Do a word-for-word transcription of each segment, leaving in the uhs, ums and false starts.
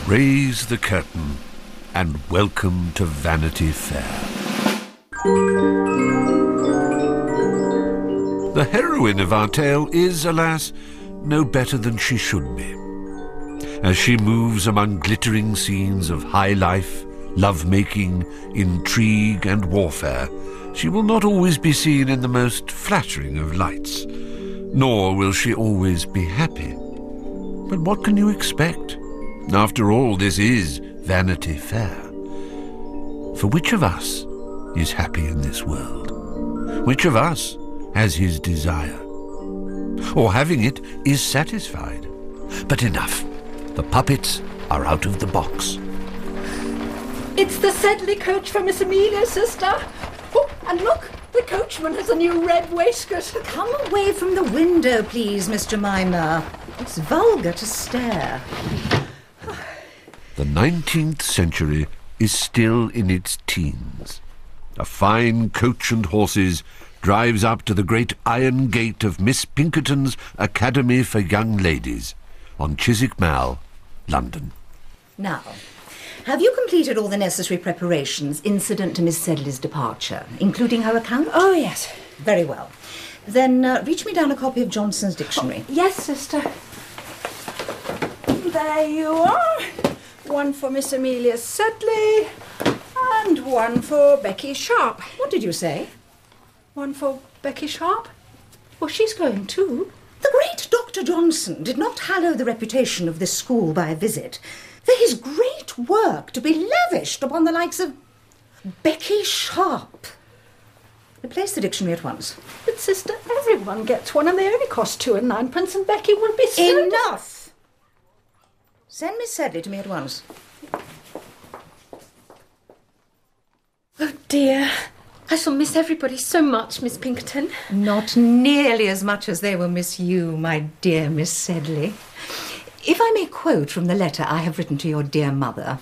Raise the curtain and welcome to Vanity Fair. The heroine of our tale is, alas, no better than she should be. As she moves among glittering scenes of high life, love-making, intrigue and warfare, she will not always be seen in the most flattering of lights, nor will she always be happy. But what can you expect? After all, this is Vanity Fair. For which of us is happy in this world? Which of us has his desire? Or having it, is satisfied? But enough. The puppets are out of the box. It's the Sedley coach for Miss Amelia, sister. Oh, and look, the coachman has a new red waistcoat. Come away from the window, please, Miss Jemima. It's vulgar to stare. The nineteenth century is still in its teens. A fine coach and horses drives up to the great iron gate of Miss Pinkerton's Academy for Young Ladies on Chiswick Mall, London. Now, have you completed all the necessary preparations incident to Miss Sedley's departure, including her account? Oh, yes. Very well. Then uh, reach me down a copy of Johnson's dictionary. Oh, yes, sister. There you are. One for Miss Amelia Sedley and one for Becky Sharp. What did you say? One for Becky Sharp? Well, she's going too. The great Doctor Johnson did not hallow the reputation of this school by a visit for his great work to be lavished upon the likes of Becky Sharp. Replace the dictionary at once. But, sister, everyone gets one and they only cost two and ninepence and Becky will be so... Enough! Send Miss Sedley to me at once. Oh, dear. I shall miss everybody so much, Miss Pinkerton. Not nearly as much as they will miss you, my dear Miss Sedley. If I may quote from the letter I have written to your dear mother.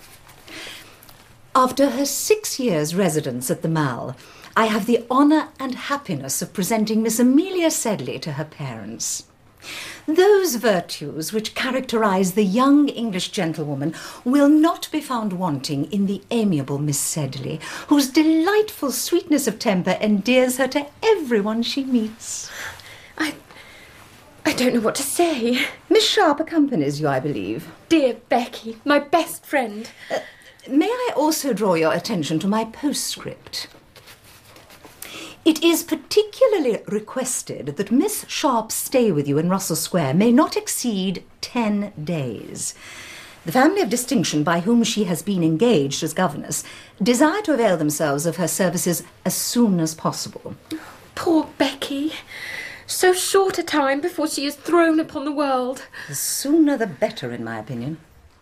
After her six years' residence at the Mall, I have the honour and happiness of presenting Miss Amelia Sedley to her parents. Those virtues which characterise the young English gentlewoman will not be found wanting in the amiable Miss Sedley, whose delightful sweetness of temper endears her to everyone she meets. I... I don't know what to say. Miss Sharp accompanies you, I believe. Dear Becky, my best friend. Uh, may I also draw your attention to my postscript? It is particularly requested that Miss Sharp's stay with you in Russell Square may not exceed ten days. The family of distinction by whom she has been engaged as governess desire to avail themselves of her services as soon as possible. Poor Becky. So short a time before she is thrown upon the world. The sooner the better, in my opinion.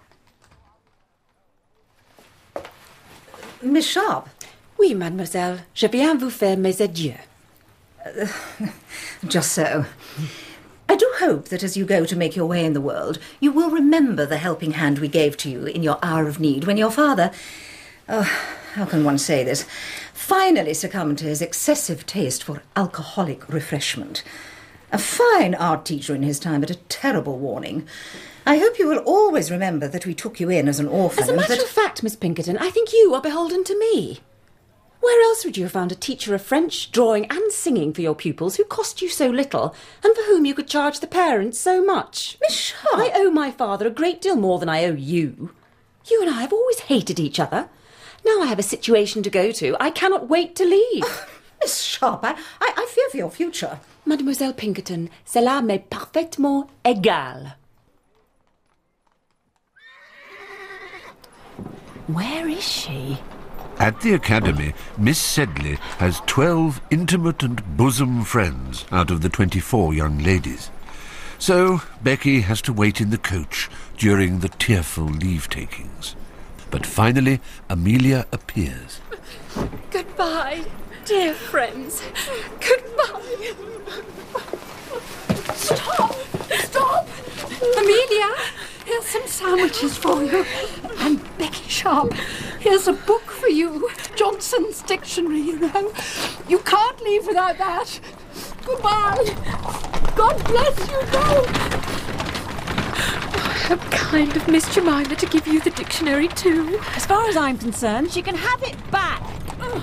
Miss Sharp. Oui, mademoiselle. Je viens vous faire mes adieux. Uh, just so. I do hope that as you go to make your way in the world, you will remember the helping hand we gave to you in your hour of need when your father, oh, how can one say this, finally succumbed to his excessive taste for alcoholic refreshment. A fine art teacher in his time, but a terrible warning. I hope you will always remember that we took you in as an orphan. As a matter that... of fact, Miss Pinkerton, I think you are beholden to me. Where else would you have found a teacher of French, drawing and singing for your pupils who cost you so little and for whom you could charge the parents so much? Miss Sharp! I owe my father a great deal more than I owe you. You and I have always hated each other. Now I have a situation to go to. I cannot wait to leave. Oh, Miss Sharp, I, I, I fear for your future. Mademoiselle Pinkerton, cela m'est parfaitement égal. Where is she? At the Academy, Miss Sedley has twelve intimate and bosom friends out of the twenty-four young ladies. So Becky has to wait in the coach during the tearful leave-takings. But finally, Amelia appears. Goodbye, dear friends. Goodbye. Stop! Stop! Amelia, here's some sandwiches for you. And Becky Sharp, here's a book for you. Johnson's dictionary, you know. You can't leave without that. Goodbye. God bless you both. How kind of Miss Jemima to give you the dictionary too. As far as I'm concerned, she can have it back. Oh,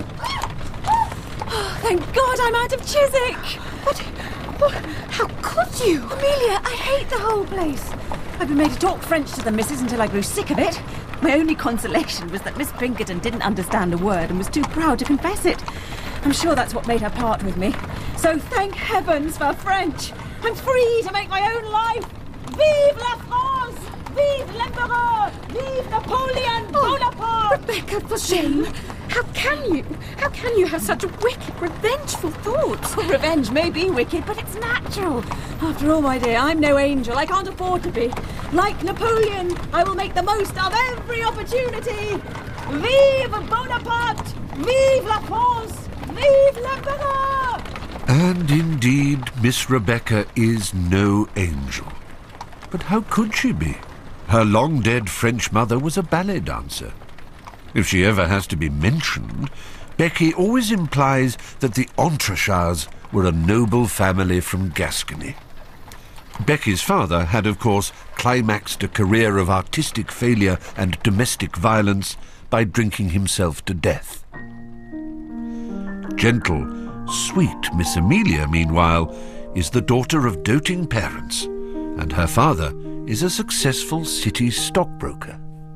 thank God I'm out of Chiswick. What? What? How could you? Amelia, I hate the whole place. I've been made to talk French to the missus until I grew sick of it. My only consolation was that Miss Pinkerton didn't understand a word and was too proud to confess it. I'm sure that's what made her part with me. So thank heavens for French. I'm free to make my own life. Vive la France! Vive l'Empereur! Vive Napoleon Bonaparte! Rebecca, for shame! How can you? How can you have such wicked, revengeful thoughts? Oh, revenge may be wicked, but it's natural. After all, my dear, I'm no angel. I can't afford to be. Like Napoleon, I will make the most of every opportunity. Vive Bonaparte! Vive la France! Vive l'Empereur! And indeed, Miss Rebecca is no angel. But how could she be? Her long-dead French mother was a ballet dancer. If she ever has to be mentioned, Becky always implies that the Entrechats were a noble family from Gascony. Becky's father had, of course, climaxed a career of artistic failure and domestic violence by drinking himself to death. Gentle, sweet Miss Amelia, meanwhile, is the daughter of doting parents, and her father is a successful city stockbroker.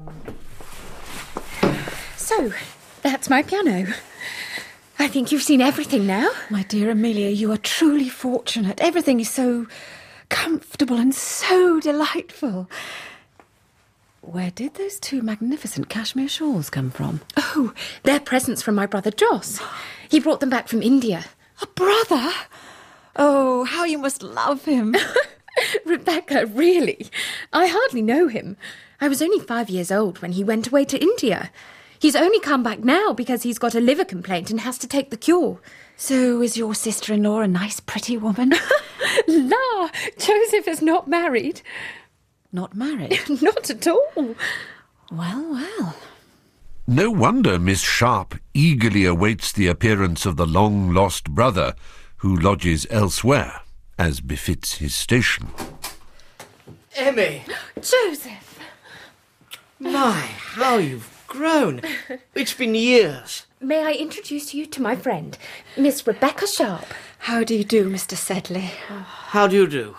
So, that's my piano. I think you've seen everything now. My dear Amelia, you are truly fortunate. Everything is so comfortable and so delightful. Where did those two magnificent cashmere shawls come from? Oh, they're presents from my brother Joss. He brought them back from India. A brother? Oh, how you must love him. Rebecca, really? I hardly know him. I was only five years old when he went away to India. He's only come back now because he's got a liver complaint and has to take the cure. So is your sister-in-law a nice, pretty woman? La, Joseph is not married. Not married? Not at all. Well, well. No wonder Miss Sharp eagerly awaits the appearance of the long-lost brother who lodges elsewhere, as befits his station. Emmy! Joseph! My, how you've grown. It's been years. May I introduce you to my friend, Miss Rebecca Sharp? How do you do, Mister Sedley? How do you do?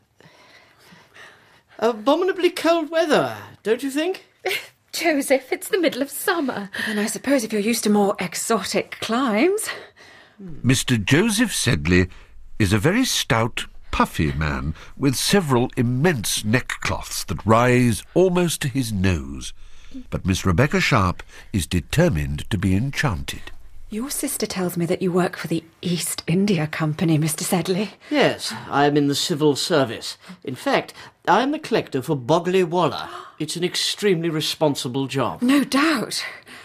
Abominably cold weather, don't you think? Joseph, it's the middle of summer. Then I suppose if you're used to more exotic climes... Mister Joseph Sedley is a very stout, puffy man with several immense neckcloths that rise almost to his nose. But Miss Rebecca Sharp is determined to be enchanted. Your sister tells me that you work for the East India Company, Mister Sedley. Yes, I am in the civil service. In fact, I am the collector for Bogley Walla. It's an extremely responsible job. No doubt.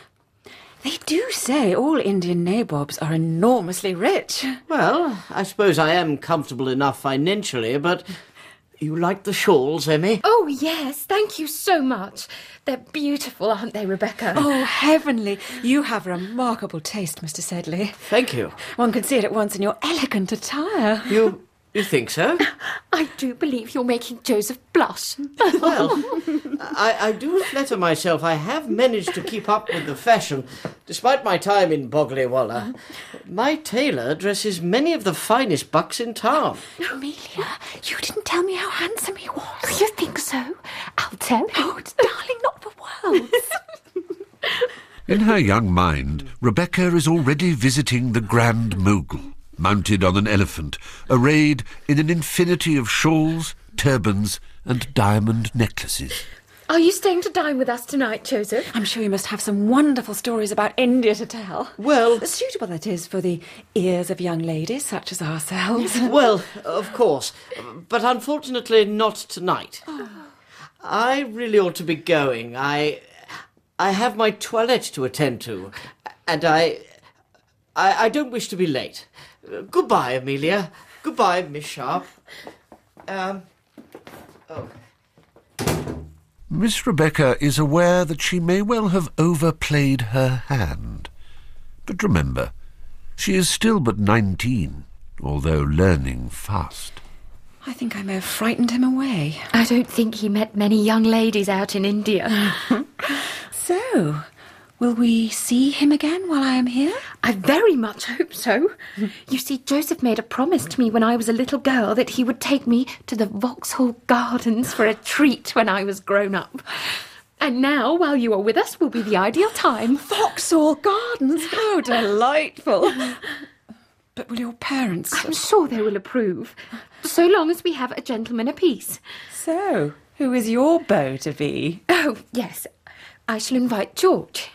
They do say all Indian nabobs are enormously rich. Well, I suppose I am comfortable enough financially, but... You like the shawls, Emmy? Oh, yes, thank you so much. They're beautiful, aren't they, Rebecca? Oh, heavenly. You have remarkable taste, Mister Sedley. Thank you. One can see it at once in your elegant attire. You... you think so? I do believe you're making Joseph blush. Well, I, I do flatter myself I have managed to keep up with the fashion, despite my time in Bogley Walla. My tailor dresses many of the finest bucks in town. Amelia, you didn't tell me how handsome he was. You think so? I'll tell you. Oh, darling, not for worlds. In her young mind, Rebecca is already visiting the Grand Mogul, mounted on an elephant, arrayed in an infinity of shawls, turbans, and diamond necklaces. Are you staying to dine with us tonight, Joseph? I'm sure you must have some wonderful stories about India to tell. Well... Suitable, that is, for the ears of young ladies such as ourselves. Well, of course. But unfortunately not tonight. Oh. I really ought to be going. I... I have my toilette to attend to. And I... I, I don't wish to be late. Uh, goodbye, Amelia. Goodbye, Miss Sharp. Um... Oh... Miss Rebecca is aware that she may well have overplayed her hand. But remember, she is still but nineteen, although learning fast. I think I may have frightened him away. I don't think he met many young ladies out in India. So, will we see him again while I am here? I very much hope so. You see, Joseph made a promise to me when I was a little girl that he would take me to the Vauxhall Gardens for a treat when I was grown up. And now, while you are with us, will be the ideal time. Vauxhall Gardens? How delightful. But will your parents... I'm sure they will approve, so long as we have a gentleman apiece. So, who is your beau to be? Oh, yes. I shall invite George.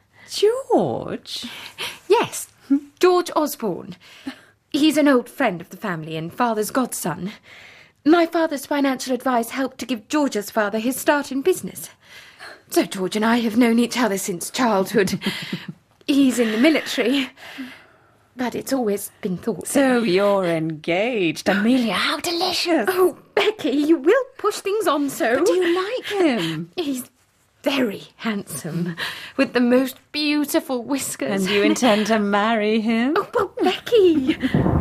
George? Yes, George Osborne. He's an old friend of the family and father's godson. My father's financial advice helped to give George's father his start in business. So George and I have known each other since childhood. He's in the military, but it's always been thought... So you're engaged. Amelia, how delicious. Oh, Becky, you will push things on so. But do you like him? He's very handsome, with the most beautiful whiskers. And you intend to marry him? Oh, well, Becky!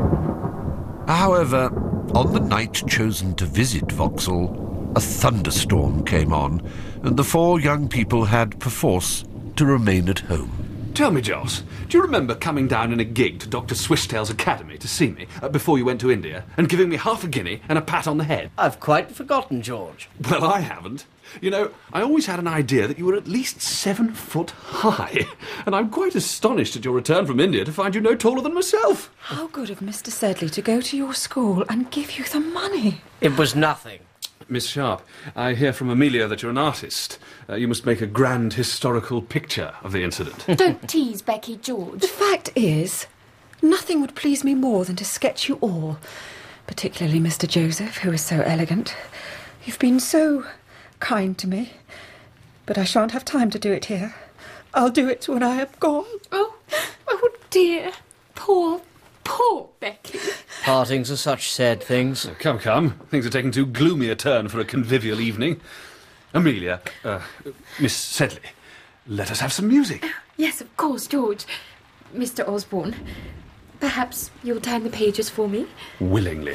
However, on the night chosen to visit Vauxhall, a thunderstorm came on, and the four young people had, perforce, to remain at home. Tell me, Joss, do you remember coming down in a gig to Doctor Swishtail's academy to see me uh, before you went to India, and giving me half a guinea and a pat on the head? I've quite forgotten, George. Well, I haven't. You know, I always had an idea that you were at least seven foot high, and I'm quite astonished at your return from India to find you no taller than myself. How good of Mister Sedley to go to your school and give you the money. It was nothing. Miss Sharp, I hear from Amelia that you're an artist. Uh, you must make a grand historical picture of the incident. Don't tease Becky, George. The fact is, nothing would please me more than to sketch you all, particularly Mister Joseph, who is so elegant. You've been so kind to me, but I shan't have time to do it here. I'll do it when I am gone. Oh, oh dear. Poor, poor Becky. Partings are such sad things. Oh, come, come. Things are taking too gloomy a turn for a convivial evening. Amelia, uh, Miss Sedley, let us have some music. Yes, of course, George. Mister Osborne, perhaps you'll turn the pages for me? Willingly.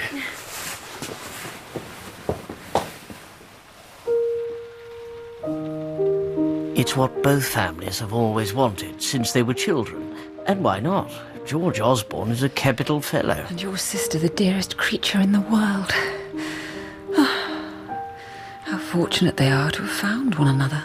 It's what both families have always wanted since they were children. And why not? George Osborne is a capital fellow. And your sister the dearest creature in the world. How fortunate they are to have found one another.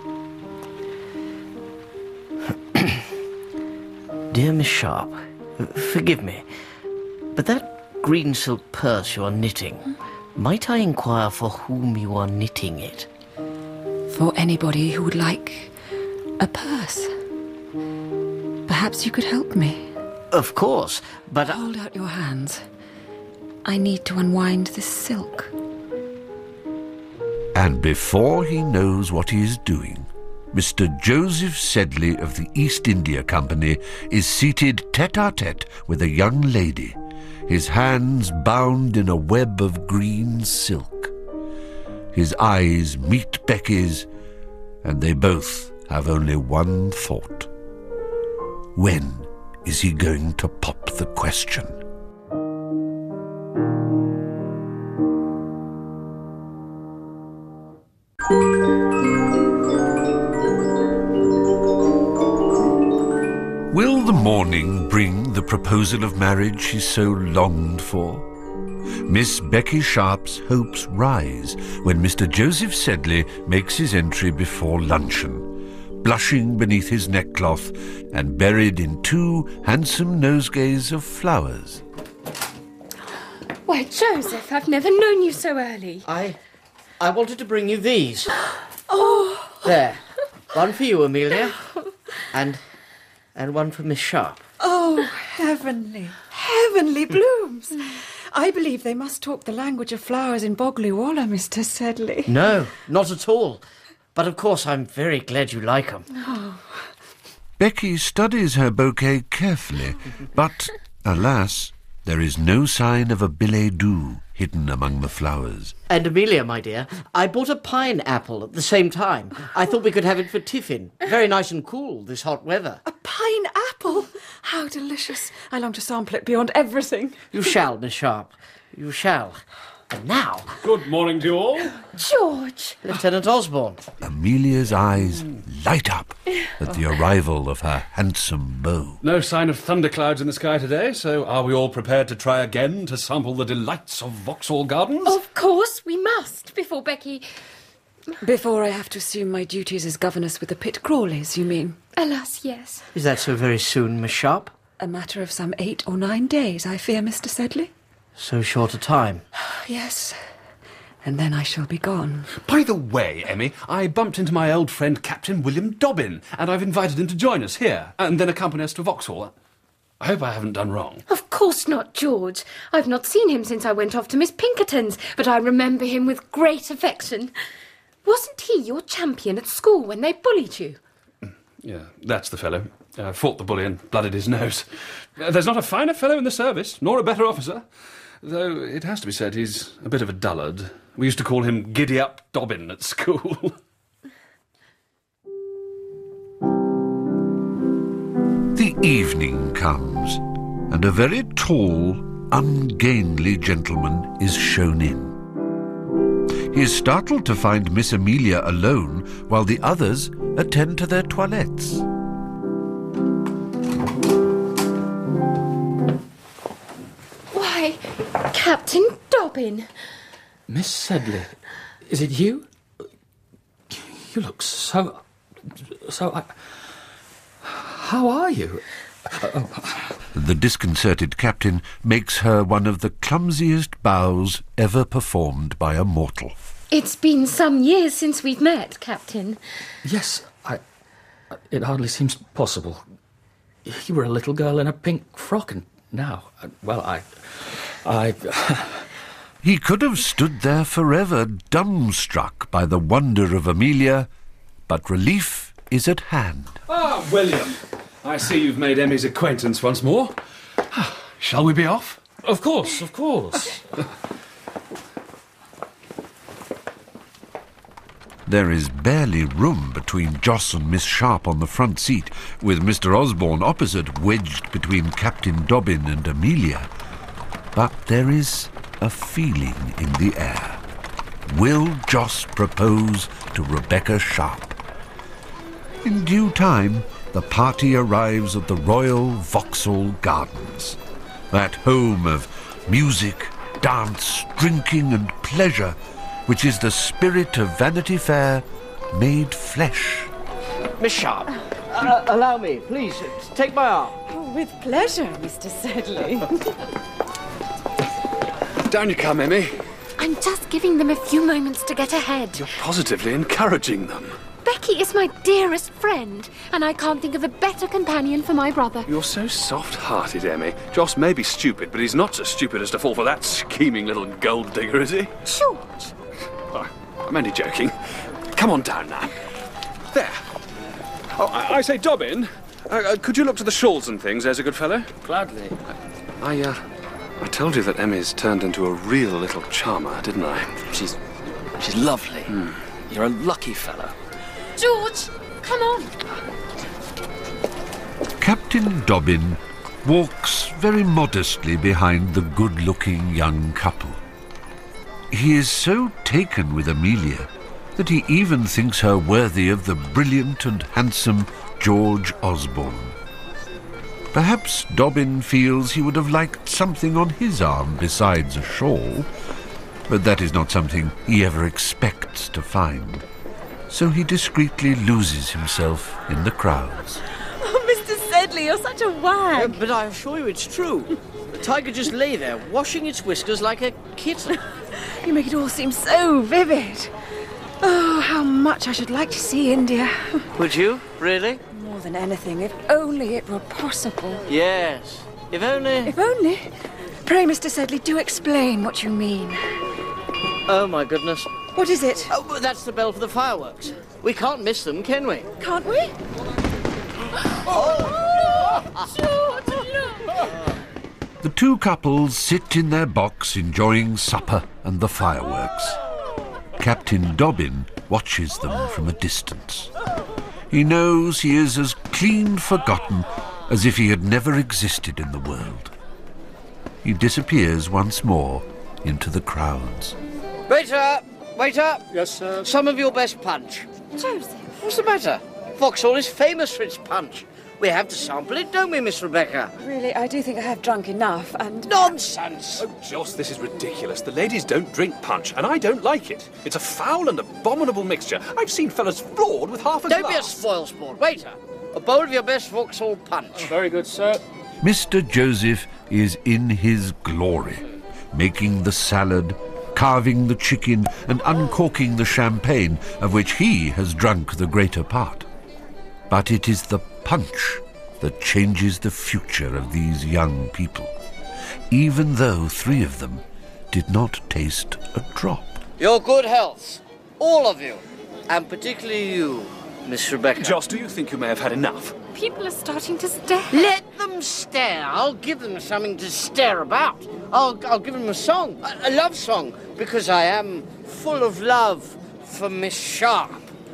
Dear Miss Sharp, forgive me, but that green silk purse you are knitting, might I inquire for whom you are knitting it? For anybody who would like a purse. Perhaps you could help me. Of course, but... Hold out your hands. I need to unwind this silk. And before he knows what he is doing, Mister Joseph Sedley of the East India Company is seated tete-a-tete with a young lady, his hands bound in a web of green silk. His eyes meet Becky's, and they both have only one thought. When is he going to pop the question? Will the morning bring the proposal of marriage she so longed for? Miss Becky Sharp's hopes rise when Mister Joseph Sedley makes his entry before luncheon, blushing beneath his neckcloth and buried in two handsome nosegays of flowers. Why, Joseph, I've never known you so early. I... I wanted to bring you these. Oh! There. One for you, Amelia. And... and one for Miss Sharp. Oh, heavenly, heavenly blooms. I believe they must talk the language of flowers in Bogley-Walla, Mister Sedley. No, not at all. But of course I'm very glad you like them. Oh. Becky studies her bouquet carefully, but, alas, there is no sign of a billet doux hidden among the flowers. And Amelia, my dear, I bought a pineapple at the same time. I thought we could have it for tiffin. Very nice and cool this hot weather. A pineapple? How delicious. I long to sample it beyond everything. You shall, Miss Sharp. You shall. And now... Good morning to you all. George! Lieutenant Osborne. Amelia's eyes light up at the arrival of her handsome beau. No sign of thunderclouds in the sky today, so are we all prepared to try again to sample the delights of Vauxhall Gardens? Of course we must, before Becky... Before I have to assume my duties as governess with the Pit Crawleys, you mean? Alas, yes. Is that so very soon, Miss Sharp? A matter of some eight or nine days, I fear, Mister Sedley. So short a time. Yes. And then I shall be gone. By the way, Emmy, I bumped into my old friend Captain William Dobbin, and I've invited him to join us here, and then accompany us to Vauxhall. I hope I haven't done wrong. Of course not, George. I've not seen him since I went off to Miss Pinkerton's, but I remember him with great affection. Wasn't he your champion at school when they bullied you? Yeah, that's the fellow. Uh, fought the bully and blooded his nose. Uh, there's not a finer fellow in the service, nor a better officer. Though it has to be said he's a bit of a dullard. We used to call him Giddy-Up Dobbin at school. The evening comes, and a very tall, ungainly gentleman is shown in. He is startled to find Miss Amelia alone while the others attend to their toilettes. Why, Captain Dobbin. Miss Sedley, is it you? You look so... so... I, how are you? The disconcerted captain makes her one of the clumsiest bows ever performed by a mortal. It's been some years since we've met, Captain. Yes, I... It hardly seems possible. You were a little girl in a pink frock, and now... Well, I... I... He could have stood there forever, dumbstruck by the wonder of Amelia, but relief is at hand. Ah, William. I see you've made Emmy's acquaintance once more. Shall we be off? Of course, of course. There is barely room between Joss and Miss Sharp on the front seat, with Mister Osborne opposite, wedged between Captain Dobbin and Amelia. But there is a feeling in the air. Will Joss propose to Rebecca Sharp? In due time, the party arrives at the Royal Vauxhall Gardens, that home of music, dance, drinking and pleasure, which is the spirit of Vanity Fair made flesh. Miss Sharp, uh, allow me, please, take my arm. Oh, with pleasure, Mister Sedley. Down you come, Emmy. I'm just giving them a few moments to get ahead. You're positively encouraging them. Becky is my dearest friend, and I can't think of a better companion for my brother. You're so soft-hearted, Emmy. Joss may be stupid, but he's not so stupid as to fall for that scheming little gold digger, is he? George! Oh, I'm only joking. Come on down now. There. Oh, I, I say, Dobbin, uh, uh, could you look to the shawls and things, there's a good fellow? Gladly. I, uh, I told you that Emmy's turned into a real little charmer, didn't I? She's... she's lovely. Hmm. You're a lucky fellow. George, come on. Captain Dobbin walks very modestly behind the good-looking young couple. He is so taken with Amelia that he even thinks her worthy of the brilliant and handsome George Osborne. Perhaps Dobbin feels he would have liked something on his arm besides a shawl, but that is not something he ever expects to find. So he discreetly loses himself in the crowds. Oh, Mister Sedley, you're such a wag. Uh, but I assure you it's true. The tiger just lay there, washing its whiskers like a kitten. You make it all seem so vivid. Oh, how much I should like to see India. Would you, really? More than anything, if only it were possible. Yes. If only... If only? Pray, Mister Sedley, do explain what you mean. Oh, my goodness. What is it? Oh, but that's the bell for the fireworks. We can't miss them, can we? Can't we? The two couples sit in their box enjoying supper and the fireworks. Captain Dobbin watches them from a distance. He knows he is as clean forgotten as if he had never existed in the world. He disappears once more into the crowds. Waiter! Waiter! Yes, sir. Some of your best punch. Joseph. What's the matter? Vauxhall is famous for its punch. We have to sample it, don't we, Miss Rebecca? Really, I do think I have drunk enough, and... Nonsense! Oh, Joss, this is ridiculous. The ladies don't drink punch, and I don't like it. It's a foul and abominable mixture. I've seen fellas floored with half a Don't glass. be a spoil-sport. Waiter, a bowl of your best Vauxhall punch. Very good, sir. Mister Joseph is in his glory, making the salad, carving the chicken, and uncorking the champagne, of which he has drunk the greater part. But it is the punch that changes the future of these young people, even though three of them did not taste a drop. Your good health, all of you, and particularly you, Miss Rebecca. Joss, do you think you may have had enough? People are starting to stare. Let them stare. I'll give them something to stare about. I'll, I'll give them a song, a, a love song, because I am full of love for Miss Sharp.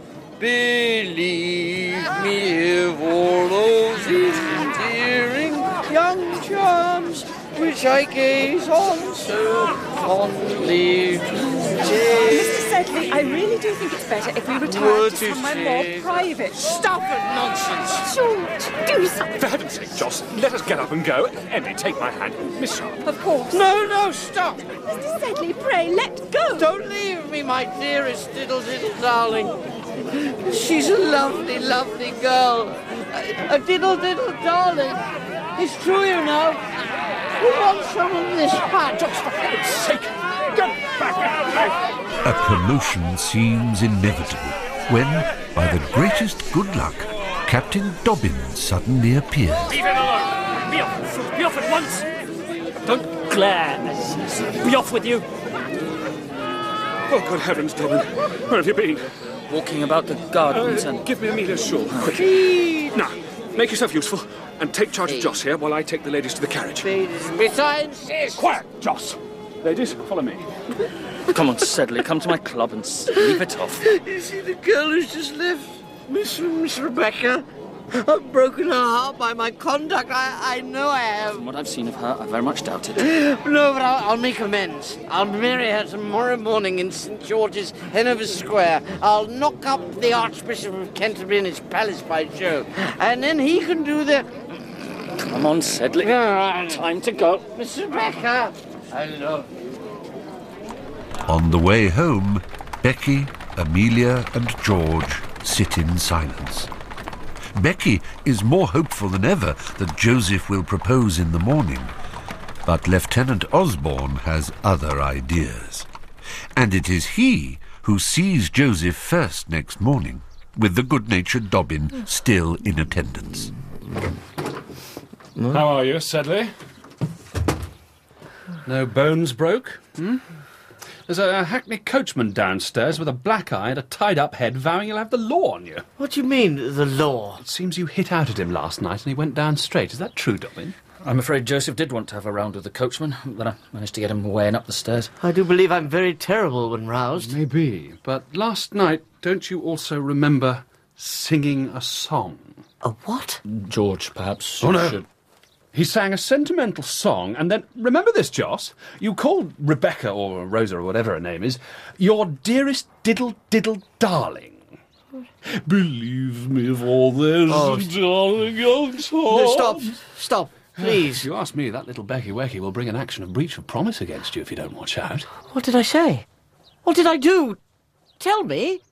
Believe me, of all those endearing young charms which I gaze on so fondly today. Mister Sedley, I really do think it's better if we retire What to is somewhere it? more private. Stop it, nonsense! George, do something. For heaven's sake, Joss, let us get up and go. Emily, take my hand. Miss Sharp. Of course. No, no, stop! Mister Sedley, pray, let go. Don't leave me, my dearest diddle diddle darling. She's a lovely, lovely girl. A, a diddle diddle darling. It's true, you know. Who wants some of this punch? For heaven's sake, get back! A promotion seems inevitable when, by the greatest good luck, Captain Dobbin suddenly appears. Leave him alone! Be off! Be off at once! Don't glare! Be off with you! Oh, good heavens, Dobbin. Where have you been? Walking about the gardens Uh, and... give me Amelia's shawl, quickly. Now, make yourself useful and take charge of Joss here while I take the ladies to the carriage. Miss, I insist. Quiet, Joss. Ladies, follow me. Come on, Sedley, come to my club and sleep it off. You see the girl who's just left? Miss, Miss Rebecca? I've broken her heart by my conduct. I, I know I have. From what I've seen of her, I very much doubt it. No, but I'll, I'll make amends. I'll marry her tomorrow morning in Saint George's, Hanover Square. I'll knock up the Archbishop of Canterbury in his palace by Jove. And then he can do the... Come on, Sedley. Time to go. Miss Rebecca, I love you. On the way home, Becky, Amelia, and George sit in silence. Becky is more hopeful than ever that Joseph will propose in the morning, but Lieutenant Osborne has other ideas. And it is he who sees Joseph first next morning, with the good-natured Dobbin still in attendance. How are you, Sedley? No bones broke? Hmm? There's a hackney coachman downstairs with a black eye and a tied-up head vowing he'll have the law on you. What do you mean, the law? It seems you hit out at him last night and he went down straight. Is that true, Dobbin? I'm afraid Joseph did want to have a round with the coachman, but I managed to get him away and up the stairs. I do believe I'm very terrible when roused. Maybe, but last night, don't you also remember singing a song? A what? George, perhaps, Oh, no. should... He sang a sentimental song, and then, remember this, Joss? You called Rebecca, or Rosa, or whatever her name is, your dearest diddle-diddle darling. Believe me, for there's Oh, a darling young song. No, stop, stop, please. If you ask me, that little Becky Wecky will bring an action of breach of promise against you if you don't watch out. What did I say? What did I do? Tell me.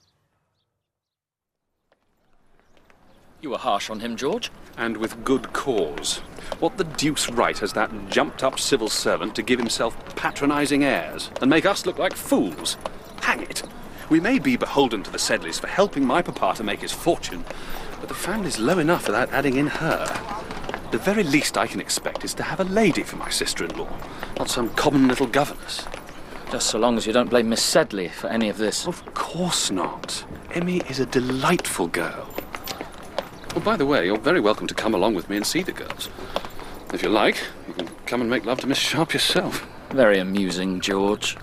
You were harsh on him, George. And with good cause. What the deuce right has that jumped-up civil servant to give himself patronising airs and make us look like fools? Hang it! We may be beholden to the Sedleys for helping my papa to make his fortune, but the family's low enough without adding in her. The very least I can expect is to have a lady for my sister-in-law, not some common little governess. Just so long as you don't blame Miss Sedley for any of this. Of course not. Emmy is a delightful girl. Oh, by the way, you're very welcome to come along with me and see the girls. If you like, you can come and make love to Miss Sharp yourself. Very amusing, George.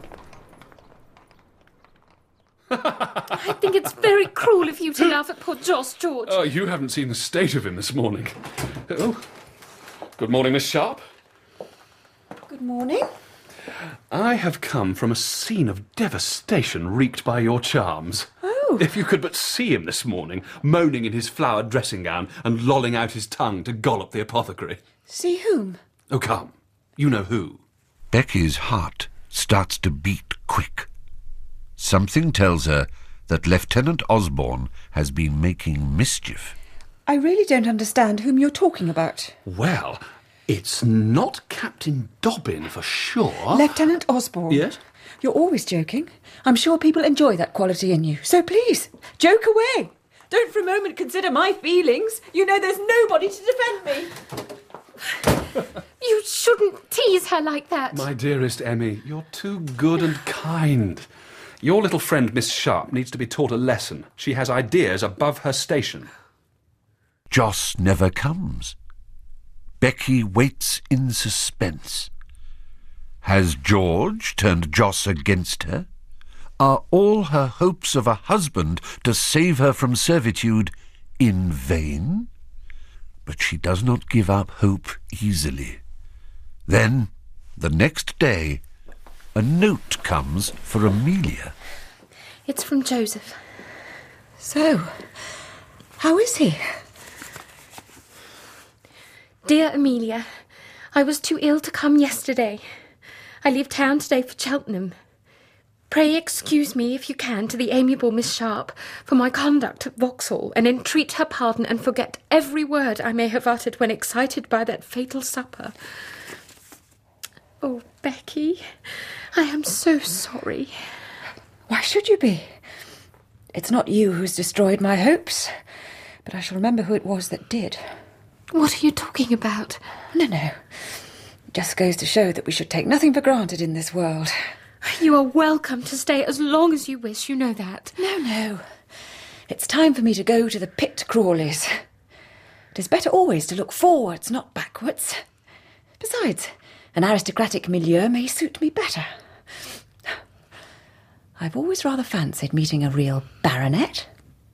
I think it's very cruel of you to laugh at poor Joss, George. Oh, you haven't seen the state of him this morning. Oh, good morning, Miss Sharp. Good morning. I have come from a scene of devastation wreaked by your charms. Oh. If you could but see him this morning, moaning in his flowered dressing gown and lolling out his tongue to Gollop the apothecary. See whom? Oh, come. You know who. Becky's heart starts to beat quick. Something tells her that Lieutenant Osborne has been making mischief. I really don't understand whom you're talking about. Well, it's not Captain Dobbin for sure. Lieutenant Osborne. Yes? You're always joking. I'm sure people enjoy that quality in you. So please, joke away. Don't for a moment consider my feelings. You know there's nobody to defend me. You shouldn't tease her like that. My dearest Emmy, you're too good and kind. Your little friend, Miss Sharp, needs to be taught a lesson. She has ideas above her station. Joss never comes. Becky waits in suspense. Has George turned Joss against her? Are all her hopes of a husband to save her from servitude in vain? But she does not give up hope easily. Then, the next day, a note comes for Amelia. It's from Joseph. So, how is he? Dear Amelia, I was too ill to come yesterday. I leave town today for Cheltenham. Pray excuse me, if you can, to the amiable Miss Sharp for my conduct at Vauxhall, and entreat her pardon and forget every word I may have uttered when excited by that fatal supper. Oh, Becky, I am so sorry. Why should you be? It's not you who's destroyed my hopes, but I shall remember who it was that did. What are you talking about? No, no. It just goes to show that we should take nothing for granted in this world. You are welcome to stay as long as you wish, you know that. No, no. It's time for me to go to the pit crawlies. It is better always to look forwards, not backwards. Besides, an aristocratic milieu may suit me better. I've always rather fancied meeting a real baronet.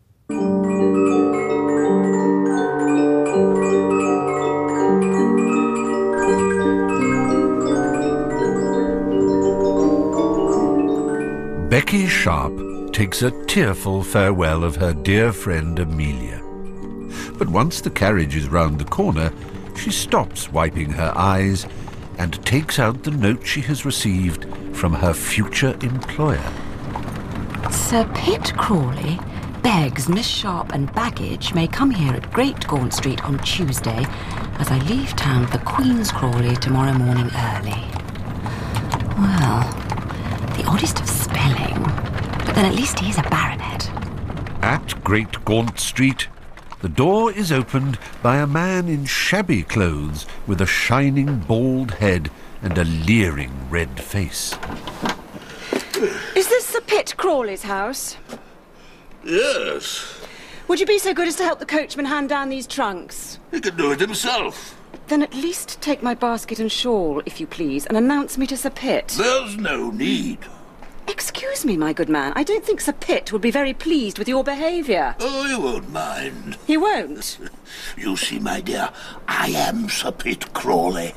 Becky Sharp takes a tearful farewell of her dear friend Amelia. But once the carriage is round the corner, she stops wiping her eyes and takes out the note she has received from her future employer. Sir Pitt Crawley begs Miss Sharp and baggage may come here at Great Gaunt Street on Tuesday, as I leave town for Queen's Crawley tomorrow morning early. Well, the oddest of spelling, but then at least he is a baronet. At Great Gaunt Street, the door is opened by a man in shabby clothes with a shining bald head and a leering red face. Is this Sir Pitt Crawley's house? Yes. Would you be so good as to help the coachman hand down these trunks? He can do it himself. Then at least take my basket and shawl, if you please, and announce me to Sir Pitt. There's no need. Excuse me, my good man. I don't think Sir Pitt would be very pleased with your behaviour. Oh, he won't mind. He won't? You see, my dear, I am Sir Pitt Crawley.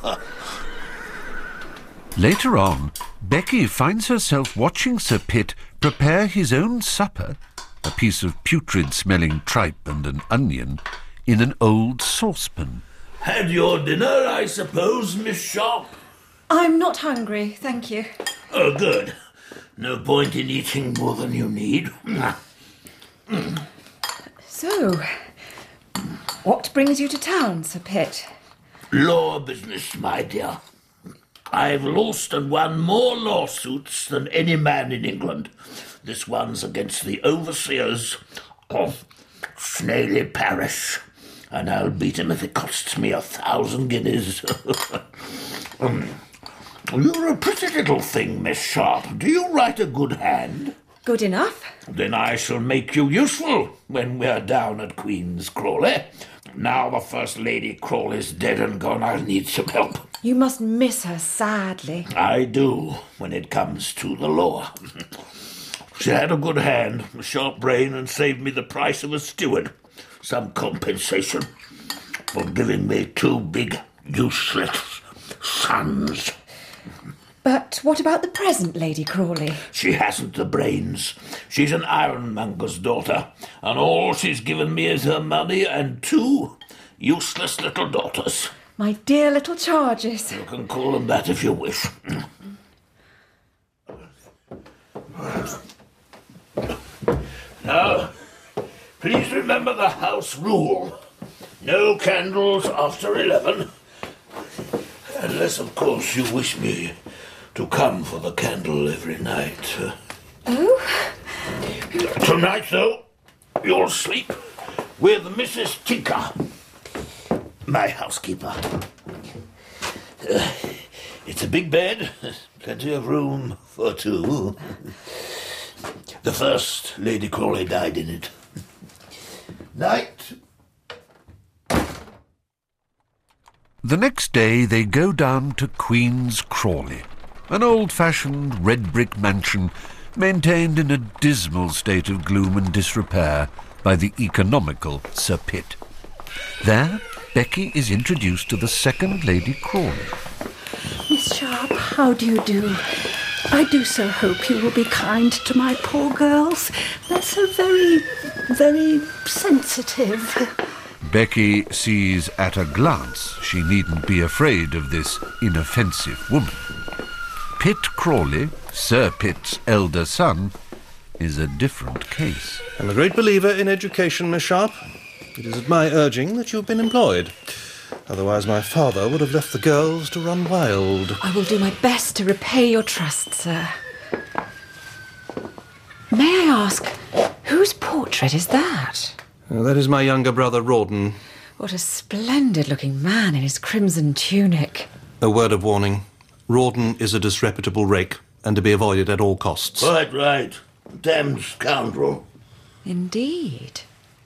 Later on, Becky finds herself watching Sir Pitt prepare his own supper, a piece of putrid-smelling tripe and an onion, in an old saucepan. Had your dinner, I suppose, Miss Sharp? I'm not hungry, thank you. Oh, good. No point in eating more than you need. So, what brings you to town, Sir Pitt? Law business, my dear. I've lost and won more lawsuits than any man in England. This one's against the overseers of Snaily Parish, and I'll beat him if it costs me a thousand guineas. um, you're a pretty little thing, Miss Sharp. Do you write a good hand? Good enough. Then I shall make you useful when we're down at Queen's Crawley. Now the First Lady Crawley's dead and gone, I'll need some help. You must miss her sadly. I do, when it comes to the law. She had a good hand, a sharp brain, and saved me the price of a steward. Some compensation for giving me two big, useless sons. But what about the present Lady Crawley? She hasn't the brains. She's an ironmonger's daughter, and all she's given me is her money and two useless little daughters. My dear little charges. You can call them that if you wish. Now, please remember the house rule. No candles after eleven. Unless, of course, you wish me to come for the candle every night. Oh? Tonight, though, you'll sleep with Missus Tinker, my housekeeper. Uh, it's a big bed, plenty of room for two. The first Lady Crawley died in it. Night. The next day they go down to Queen's Crawley, an old-fashioned red-brick mansion maintained in a dismal state of gloom and disrepair by the economical Sir Pitt. There, Becky is introduced to the second Lady Crawley. Miss Sharp, how do you do? I do so hope you will be kind to my poor girls. They're so very, very sensitive. Becky sees at a glance she needn't be afraid of this inoffensive woman. Pitt Crawley, Sir Pitt's elder son, is a different case. I'm a great believer in education, Miss Sharp. It is at my urging that you've been employed. Otherwise my father would have left the girls to run wild. I will do my best to repay your trust, sir. May I ask, whose portrait is that? Uh, that is my younger brother, Rawdon. What a splendid-looking man in his crimson tunic. A word of warning. Rawdon is a disreputable rake, and to be avoided at all costs. Quite right. Damned scoundrel. Indeed.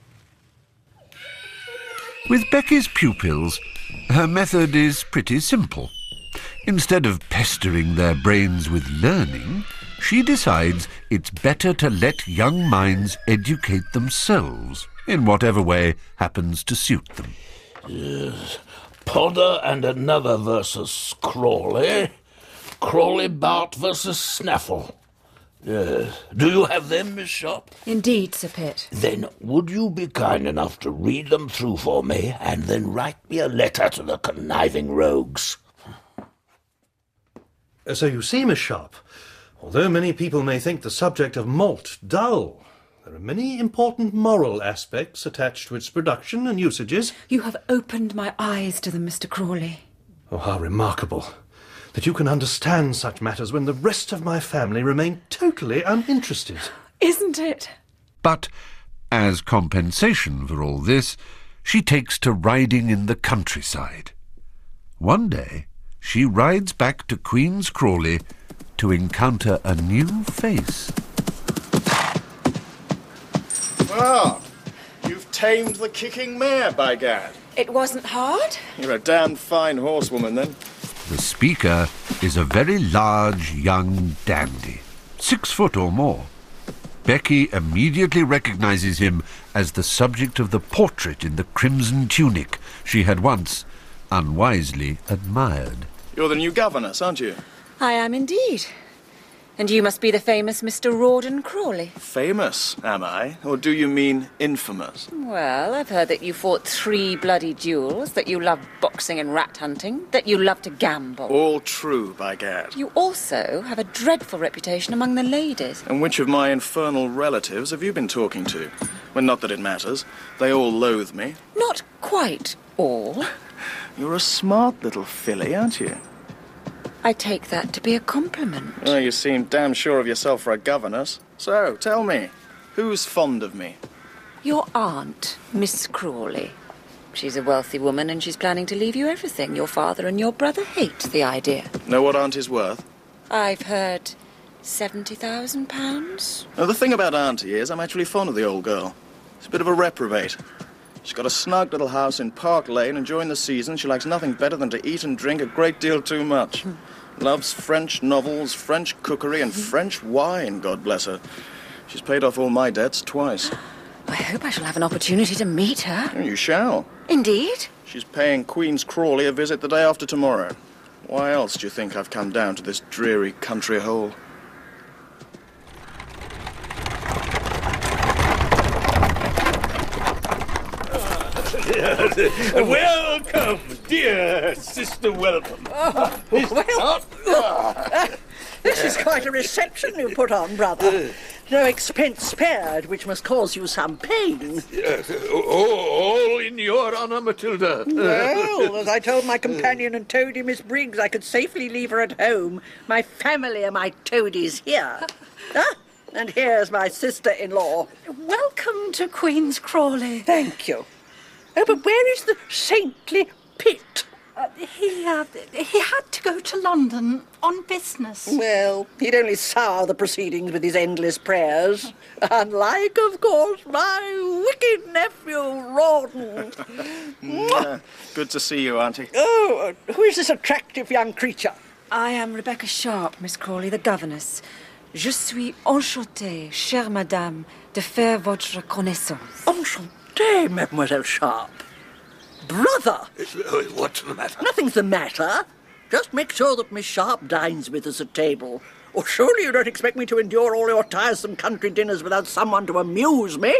With Becky's pupils, her method is pretty simple. Instead of pestering their brains with learning, she decides it's better to let young minds educate themselves in whatever way happens to suit them. Yes. Podder and another versus Crawley. Crawley Bart versus Snaffle. Yes. Do you have them, Miss Sharp? Indeed, Sir Pitt. Then would you be kind enough to read them through for me, and then write me a letter to the conniving rogues? Uh, so you see, Miss Sharp, although many people may think the subject of malt dull, there are many important moral aspects attached to its production and usages. You have opened my eyes to them, Mister Crawley. Oh, how remarkable that you can understand such matters when the rest of my family remain totally uninterested. Isn't it? But, as compensation for all this, she takes to riding in the countryside. One day, she rides back to Queen's Crawley to encounter a new face. Ah, you've tamed the kicking mare, by gad. It wasn't hard. You're a damn fine horsewoman, then. The speaker is a very large young dandy, six foot or more. Becky immediately recognises him as the subject of the portrait in the crimson tunic she had once unwisely admired. You're the new governess, aren't you? I am indeed. And you must be the famous Mister Rawdon Crawley. Famous, am I? Or do you mean infamous? Well, I've heard that you fought three bloody duels, that you love boxing and rat hunting, that you love to gamble. All true, by gad. You also have a dreadful reputation among the ladies. And which of my infernal relatives have you been talking to? Well, not that it matters. They all loathe me. Not quite all. You're a smart little filly, aren't you? I take that to be a compliment. Oh, you seem damn sure of yourself for a governess. So, tell me, who's fond of me? Your aunt, Miss Crawley. She's a wealthy woman and she's planning to leave you everything. Your father and your brother hate the idea. Know what aunt is worth? I've heard seventy thousand pounds. Now, the thing about auntie is I'm actually fond of the old girl. She's a bit of a reprobate. She's got a snug little house in Park Lane, and during the season she likes nothing better than to eat and drink a great deal too much. Loves French novels, French cookery, and French wine, God bless her. She's paid off all my debts twice. I hope I shall have an opportunity to meet her. You shall. Indeed? She's paying Queen's Crawley a visit the day after tomorrow. Why else do you think I've come down to this dreary country hole? Welcome, dear sister, welcome. Oh, well, uh, this is quite a reception you put on, brother. No expense spared, which must cause you some pain. Yes, all in your honour, Matilda. Well, as I told my companion and toady, Miss Briggs, I could safely leave her at home. My family and my toadies here. Ah, and here's my sister-in-law. Welcome to Queen's Crawley. Thank you. Oh, but where is the saintly Pitt? Uh, he, uh, he had to go to London on business. Well, he'd only sour the proceedings with his endless prayers. Unlike, of course, my wicked nephew, Rawdon. Yeah, good to see you, Auntie. Oh, uh, who is this attractive young creature? I am Rebecca Sharp, Miss Crawley, the governess. Je suis enchantée, chère madame, de faire votre connaissance. Enchantée, Mademoiselle Sharp. Brother! What's the matter? Nothing's the matter. Just make sure that Miss Sharp dines with us at table. Or surely you don't expect me to endure all your tiresome country dinners without someone to amuse me?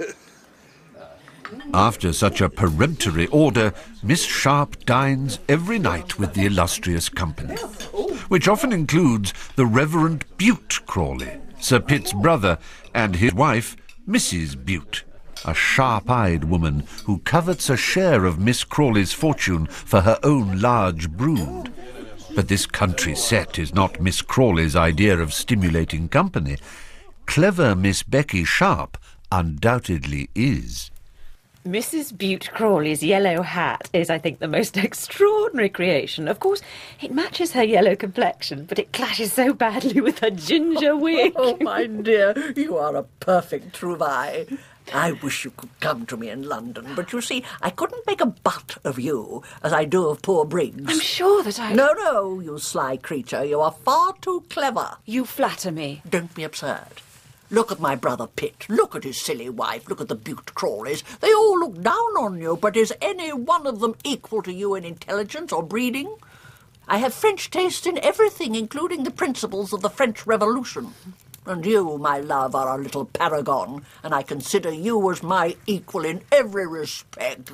After such a peremptory order, Miss Sharp dines every night with the illustrious company, which often includes the Reverend Bute Crawley, Sir Pitt's brother, and his wife, Missus Bute, a sharp-eyed woman who covets a share of Miss Crawley's fortune for her own large brood. But this country set is not Miss Crawley's idea of stimulating company. Clever Miss Becky Sharp undoubtedly is. Missus Bute Crawley's yellow hat is, I think, the most extraordinary creation. Of course, it matches her yellow complexion, but it clashes so badly with her ginger wig. Oh, my dear, you are a perfect trouvaille. I wish you could come to me in London, but you see, I couldn't make a butt of you, as I do of poor Briggs. I'm sure that I... No, no, you sly creature, you are far too clever. You flatter me. Don't be absurd. Look at my brother Pitt, look at his silly wife, look at the Bute Crawleys. They all look down on you, but is any one of them equal to you in intelligence or breeding? I have French taste in everything, including the principles of the French Revolution. And you, my love, are a little paragon, and I consider you as my equal in every respect.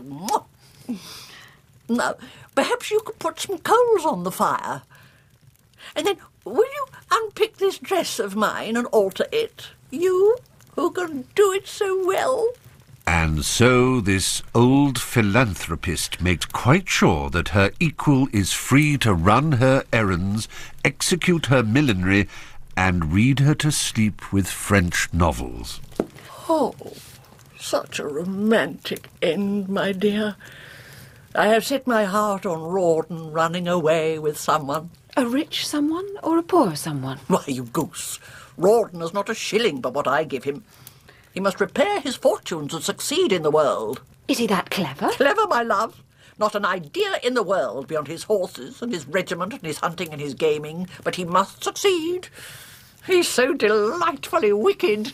Now, perhaps you could put some coals on the fire. And then, will you unpick this dress of mine and alter it? You, who can do it so well? And so this old philanthropist makes quite sure that her equal is free to run her errands, execute her millinery, and read her to sleep with French novels. Oh, such a romantic end, my dear. I have set my heart on Rawdon running away with someone. A rich someone or a poor someone? Why, you goose. Rawdon has not a shilling but what I give him. He must repair his fortunes and succeed in the world. Is he that clever? Clever, my love. Not an idea in the world beyond his horses and his regiment and his hunting and his gaming, but he must succeed. He's so delightfully wicked.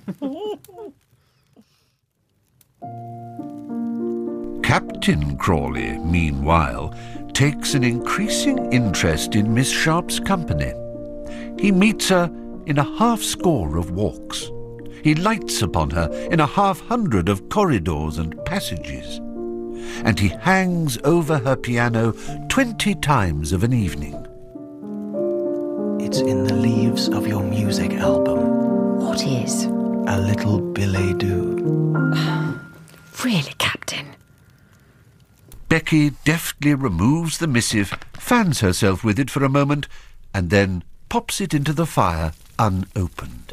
Captain Crawley, meanwhile, takes an increasing interest in Miss Sharp's company. He meets her in a half-score of walks. He lights upon her in a half-hundred of corridors and passages. And he hangs over her piano twenty times of an evening. It's in the leaves of your music album. What is? A little billet-doux. Really, Captain? Becky deftly removes the missive, fans herself with it for a moment, and then pops it into the fire unopened.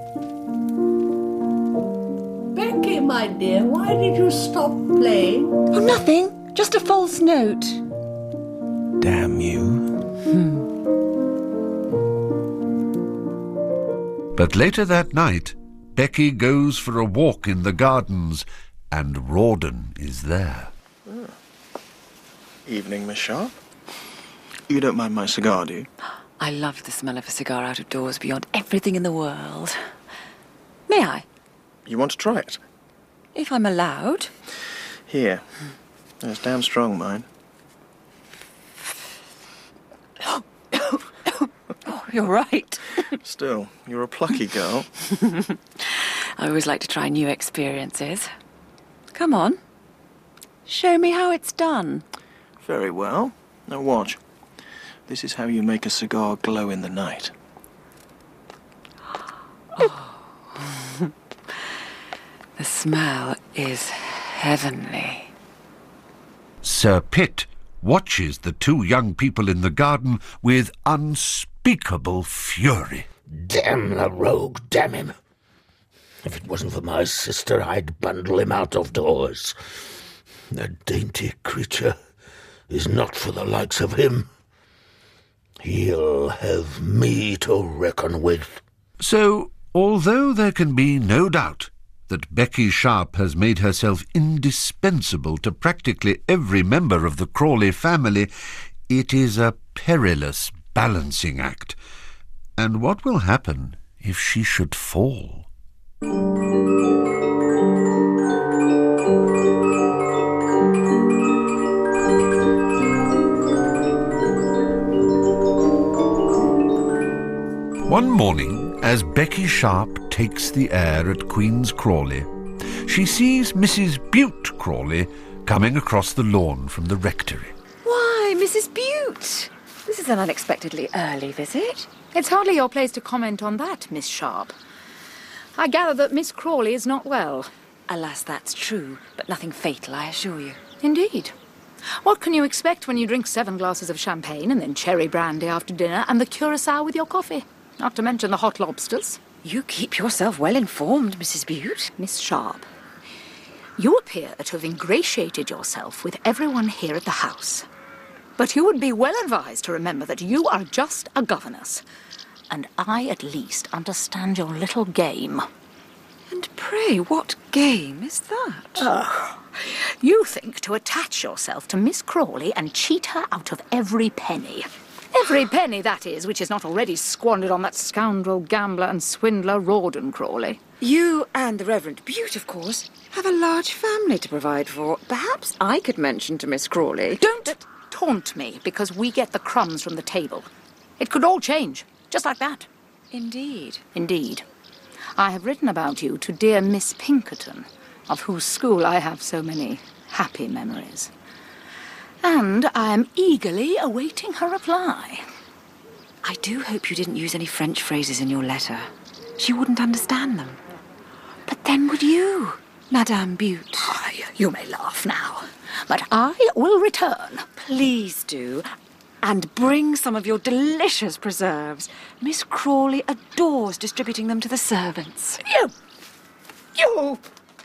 Becky, my dear, why did you stop playing? Oh, nothing. Just a false note. Damn you. Hmm. But later that night, Becky goes for a walk in the gardens, and Rawdon is there. Oh. Evening, Miss Sharp. You don't mind my cigar, do you? I love the smell of a cigar out of doors beyond everything in the world. May I? You want to try it? If I'm allowed. Here. It's damn strong, mine. You're right. Still, you're a plucky girl. I always like to try new experiences. Come on. Show me how it's done. Very well. Now watch. This is how you make a cigar glow in the night. Oh. The smell is heavenly. Sir Pitt watches the two young people in the garden with unspeakable fury. Damn the rogue, damn him. If it wasn't for my sister, I'd bundle him out of doors. That dainty creature is not for the likes of him. He'll have me to reckon with. So, although there can be no doubt that Becky Sharp has made herself indispensable to practically every member of the Crawley family, it is a perilous balancing act. And what will happen if she should fall? One morning, as Becky Sharp takes the air at Queen's Crawley, she sees Missus Bute Crawley coming across the lawn from the rectory. Why, Missus Bute! This is an unexpectedly early visit. It's hardly your place to comment on that, Miss Sharp. I gather that Miss Crawley is not well. Alas, that's true, but nothing fatal, I assure you. Indeed. What can you expect when you drink seven glasses of champagne and then cherry brandy after dinner and the curacao with your coffee? Not to mention the hot lobsters. You keep yourself well informed, Missus Bute. Miss Sharp, you appear to have ingratiated yourself with everyone here at the house. But you would be well advised to remember that you are just a governess. And I, at least, understand your little game. And pray, what game is that? Oh, you think to attach yourself to Miss Crawley and cheat her out of every penny. Every penny, that is, which is not already squandered on that scoundrel, gambler and swindler Rawdon Crawley. You and the Reverend Bute, of course, have a large family to provide for. Perhaps I could mention to Miss Crawley... Don't taunt me, because we get the crumbs from the table. It could all change, just like that. Indeed. Indeed. I have written about you to dear Miss Pinkerton, of whose school I have so many happy memories. And I am eagerly awaiting her reply. I do hope you didn't use any French phrases in your letter. She wouldn't understand them. But then would you, Madame Bute? Oh, you may laugh now, but I will return. Please do. And bring some of your delicious preserves. Miss Crawley adores distributing them to the servants. You! You!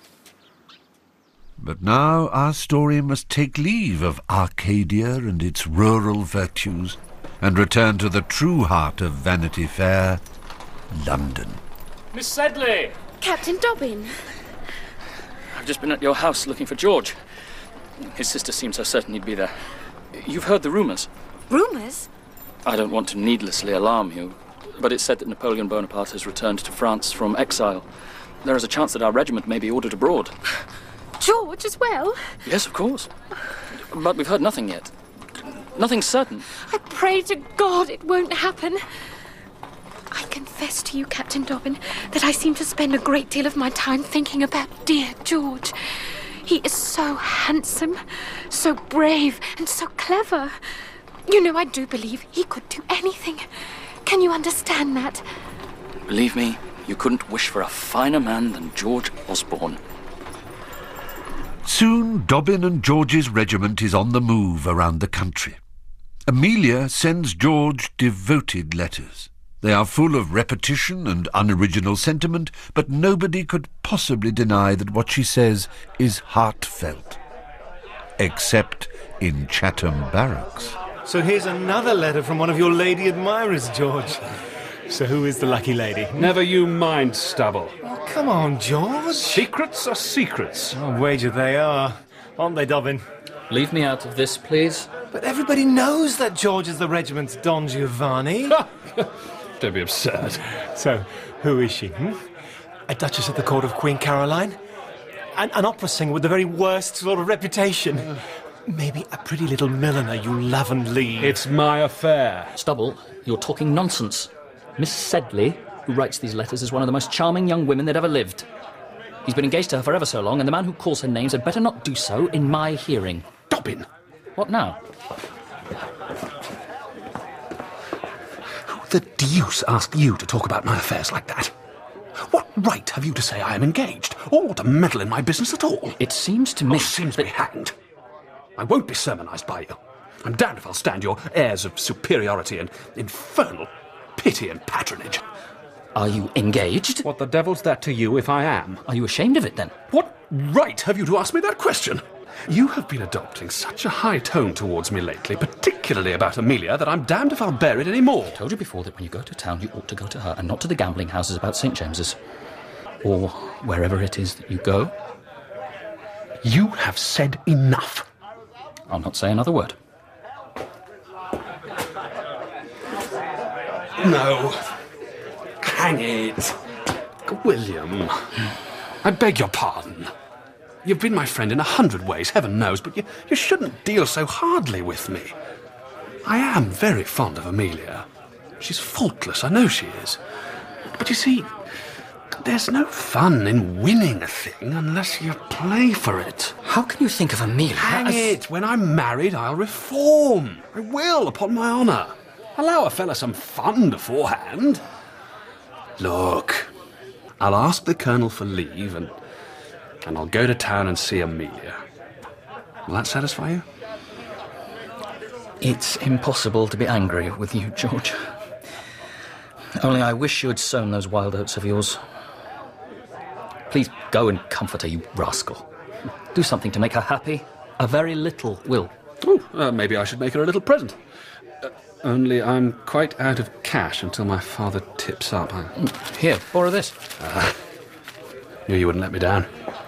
But now our story must take leave of Arcadia and its rural virtues and return to the true heart of Vanity Fair, London. Miss Sedley! Captain Dobbin. I've just been at your house looking for George. His sister seemed so certain he'd be there. You've heard the rumours. Rumours? I don't want to needlessly alarm you, but it's said that Napoleon Bonaparte has returned to France from exile. There is a chance that our regiment may be ordered abroad. George as well? Yes, of course. But we've heard nothing yet. Nothing certain. I pray to God it won't happen. I confess to you, Captain Dobbin, that I seem to spend a great deal of my time thinking about dear George. He is so handsome, so brave, and so clever. You know, I do believe he could do anything. Can you understand that? Believe me, you couldn't wish for a finer man than George Osborne. Soon Dobbin and George's regiment is on the move around the country. Amelia sends George devoted letters. They are full of repetition and unoriginal sentiment, but nobody could possibly deny that what she says is heartfelt. Except in Chatham Barracks. So here's another letter from one of your lady admirers, George. So who is the lucky lady? Never you mind, Stubble. Oh, come on, George. Secrets are secrets. I'll wager they are. Aren't they, Dobbin? Leave me out of this, please. But everybody knows that George is the regiment's Don Giovanni. Don't be absurd. So, who is she? Hmm? A Duchess at the court of Queen Caroline? An, an opera singer with the very worst sort of reputation? Maybe a pretty little milliner you love and leave. It's my affair. Stubble, you're talking nonsense. Miss Sedley, who writes these letters, is one of the most charming young women that ever lived. He's been engaged to her for ever so long, and the man who calls her names had better not do so in my hearing. Dobbin! What now? Who the deuce asked you to talk about my affairs like that? What right have you to say I am engaged, or to meddle in my business at all? It seems to me... Oh, seems to be hanged. I won't be sermonised by you. I'm damned if I'll stand your airs of superiority and infernal pity and patronage. Are you engaged? What the devil's that to you if I am? Are you ashamed of it, then? What right have you to ask me that question? You have been adopting such a high tone towards me lately, particularly about Amelia, that I'm damned if I'll bear it any more. I told you before that when you go to town, you ought to go to her, and not to the gambling houses about Saint James's. Or wherever it is that you go. You have said enough. I'll not say another word. No. Hang it. William, I beg your pardon. You've been my friend in a hundred ways, heaven knows, but you, you shouldn't deal so hardly with me. I am very fond of Amelia. She's faultless, I know she is. But you see, there's no fun in winning a thing unless you play for it. How can you think of Amelia Hang as... it! When I'm married, I'll reform. I will, upon my honour. Allow a fella some fun beforehand. Look, I'll ask the Colonel for leave and... and I'll go to town and see Amelia. Will that satisfy you? It's impossible to be angry with you, George. Only I wish you had sown those wild oats of yours. Please go and comfort her, you rascal. Do something to make her happy. A very little will. Oh, uh, maybe I should make her a little present. Uh, only I'm quite out of cash until my father tips up. I... Here, borrow this. Uh, knew you wouldn't let me down.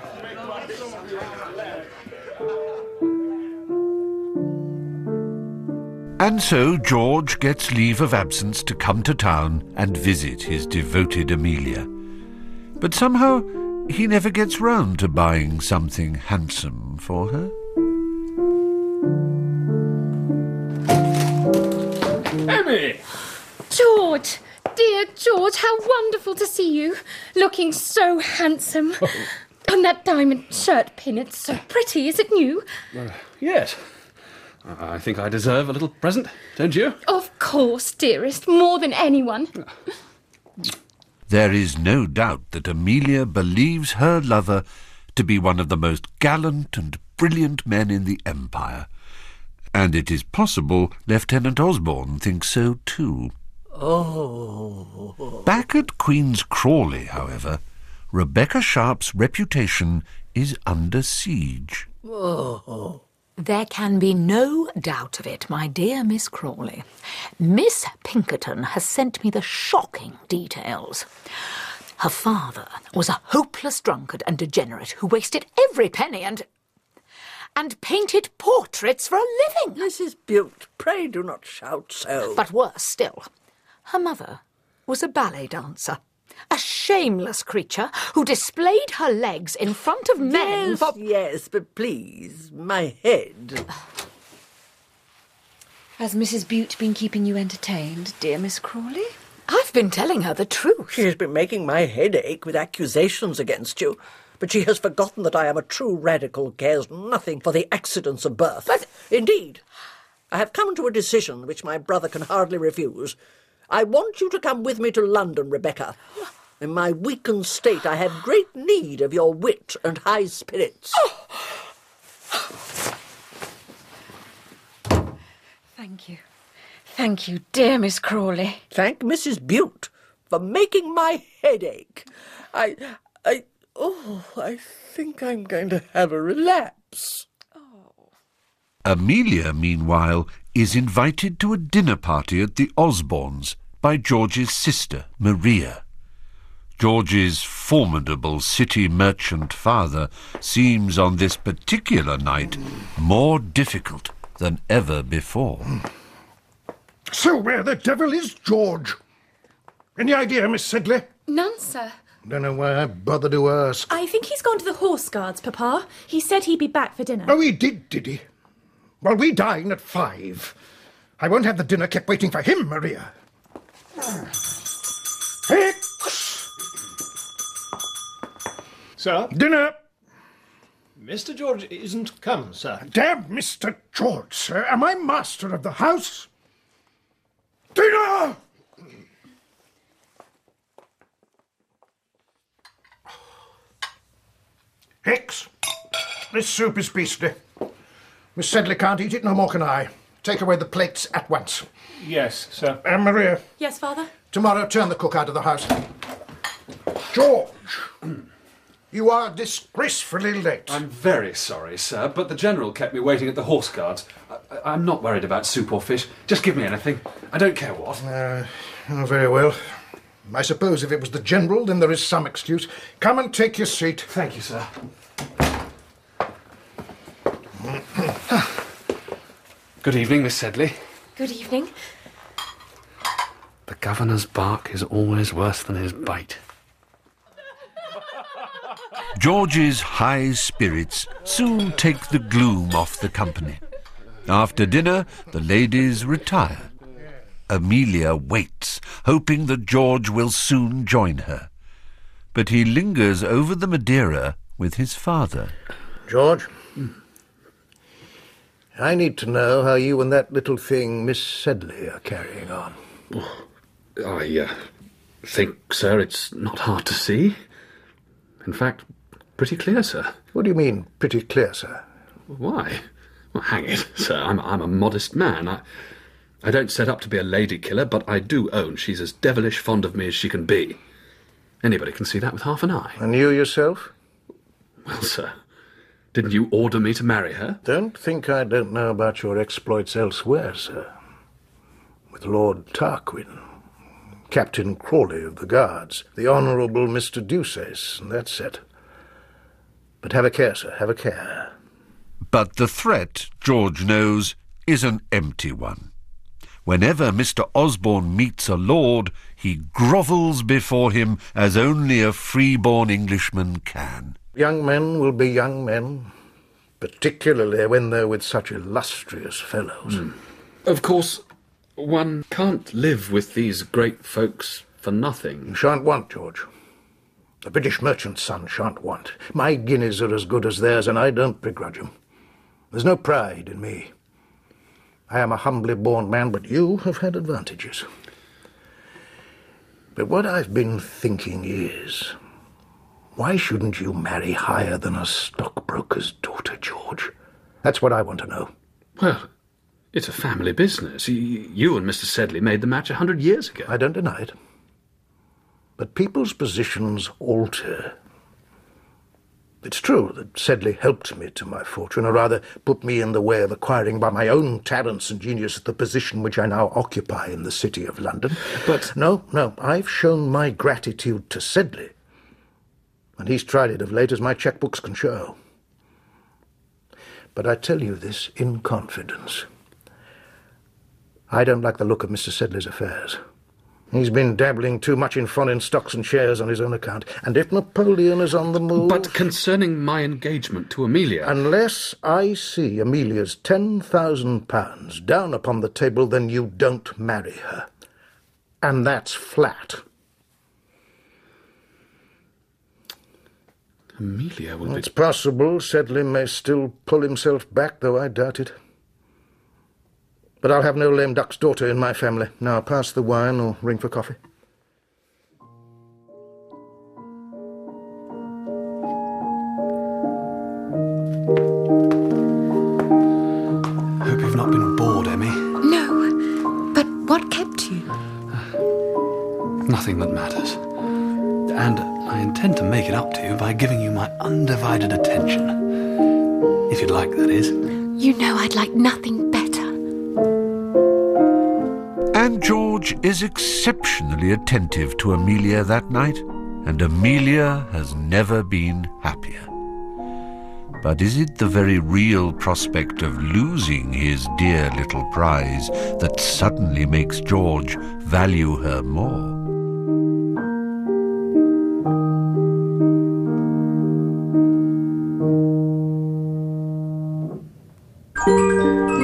And so George gets leave of absence to come to town and visit his devoted Amelia. But somehow he never gets round to buying something handsome for her. Emmy! George! Dear George, how wonderful to see you. Looking so handsome. Oh. And that diamond shirt pin, it's so pretty. Is it new? Uh, yes. I think I deserve a little present, don't you? Of course, dearest, more than anyone. There is no doubt that Amelia believes her lover to be one of the most gallant and brilliant men in the Empire. And it is possible Lieutenant Osborne thinks so too. Oh. Back at Queen's Crawley, however, Rebecca Sharp's reputation is under siege. Oh. There can be no doubt of it, my dear Miss Crawley. Miss Pinkerton has sent me the shocking details. Her father was a hopeless drunkard and degenerate who wasted every penny and... and painted portraits for a living. Missus Bute, pray do not shout so. But worse still, her mother was a ballet dancer. A shameless creature who displayed her legs in front of men yes, for... Yes, but please, my head. Has Missus Bute been keeping you entertained, dear Miss Crawley? I've been telling her the truth. She has been making my head ache with accusations against you, but she has forgotten that I am a true radical who cares nothing for the accidents of birth. But... Indeed, I have come to a decision which my brother can hardly refuse. I want you to come with me to London, Rebecca. In my weakened state, I have great need of your wit and high spirits. Oh. Thank you. Thank you, dear Miss Crawley. Thank Missus Bute for making my head ache. I... I... Oh, I think I'm going to have a relapse. Amelia, meanwhile, is invited to a dinner party at the Osbornes by George's sister, Maria. George's formidable city merchant father seems on this particular night more difficult than ever before. So where the devil is George? Any idea, Miss Sedley? None, sir. Don't know why I bother to ask. I think he's gone to the Horse Guards, Papa. He said he'd be back for dinner. Oh, he did, did he? Well, we dine at five. I won't have the dinner kept waiting for him, Maria. Hicks! Sir? Dinner! Mister George isn't come, sir. Damn Mister George, sir. Am I master of the house? Dinner! Hicks, this soup is beastly. Miss Sedley can't eat it, no more can I. Take away the plates at once. Yes, sir. And Maria, Yes, Father? tomorrow turn the cook out of the house. George, you are disgracefully late. I'm very sorry, sir, but the General kept me waiting at the Horse Guards. I, I'm not worried about soup or fish. Just give me anything. I don't care what. Uh, oh, very well. I suppose if it was the General, then there is some excuse. Come and take your seat. Thank you, sir. Good evening, Miss Sedley. Good evening. The Governor's bark is always worse than his bite. George's high spirits soon take the gloom off the company. After dinner, the ladies retire. Amelia waits, hoping that George will soon join her. But he lingers over the Madeira with his father. George, I need to know how you and that little thing, Miss Sedley, are carrying on. I uh, think, sir, it's not hard to see. In fact, pretty clear, sir. What do you mean, pretty clear, sir? Why? Well, hang it, sir. I'm, I'm a modest man. I, I don't set up to be a lady killer, but I do own she's as devilish fond of me as she can be. Anybody can see that with half an eye. And you yourself? Well, sir, didn't you order me to marry her? Don't think I don't know about your exploits elsewhere, sir. With Lord Tarquin, Captain Crawley of the Guards, the Honourable Mister Deuceace, and that set. But have a care, sir, have a care. But the threat, George knows, is an empty one. Whenever Mister Osborne meets a lord, he grovels before him as only a free-born Englishman can. Young men will be young men, particularly when they're with such illustrious fellows. Mm. Of course, one can't live with these great folks for nothing. You shan't want, George. The British merchant's son shan't want. My guineas are as good as theirs, and I don't begrudge 'em. There's no pride in me. I am a humbly born man, but you have had advantages. But what I've been thinking is, why shouldn't you marry higher than a stockbroker's daughter, George? That's what I want to know. Well, it's a family business. You and Mister Sedley made the match a hundred years ago. I don't deny it. But people's positions alter. It's true that Sedley helped me to my fortune, or rather put me in the way of acquiring by my own talents and genius the position which I now occupy in the City of London. But... No, no, I've shown my gratitude to Sedley, and he's tried it of late, as my checkbooks can show. But I tell you this in confidence. I don't like the look of Mister Sedley's affairs. He's been dabbling too much in foreign stocks and shares on his own account, and if Napoleon is on the move... But concerning my engagement to Amelia... Unless I see Amelia's ten thousand pounds down upon the table, then you don't marry her. And that's flat. Amelia will be... It's possible Sedley may still pull himself back, though I doubt it. But I'll have no lame duck's daughter in my family. Now pass the wine or ring for coffee. Hope you've not been bored, Emmy. No, but what kept you? Nothing that matters. And I intend to make it up to you by giving you my undivided attention. If you'd like, that is. You know I'd like nothing better. And George is exceptionally attentive to Amelia that night, and Amelia has never been happier. But is it the very real prospect of losing his dear little prize that suddenly makes George value her more? Thank you.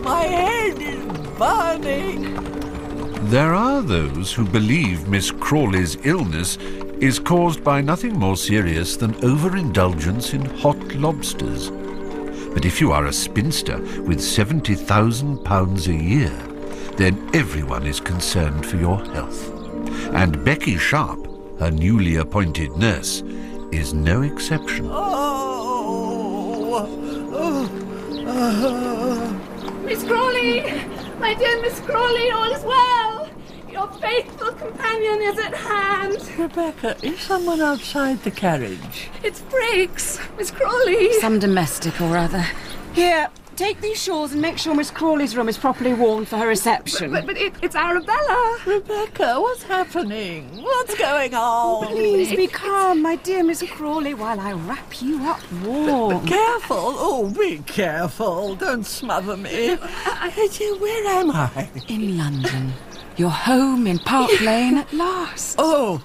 My head is burning. There are those who believe Miss Crawley's illness is caused by nothing more serious than overindulgence in hot lobsters. But if you are a spinster with seventy thousand pounds a year, then everyone is concerned for your health. And Becky Sharp, her newly appointed nurse, is no exception. Oh, oh, oh. Miss Crawley! My dear Miss Crawley, all is well! Your faithful companion is at hand. Rebecca, is someone outside the carriage? It's Briggs, Miss Crawley. Some domestic or other. Here, take these shawls and make sure Miss Crawley's room is properly warmed for her reception. But, but, but it, it's Arabella. Rebecca, what's happening? What's going on? Please be calm, my dear Miss Crawley, while I wrap you up warm. Be careful. Oh, be careful. Don't smother me. Where am I? In London. You're home in Park Lane at last. Oh.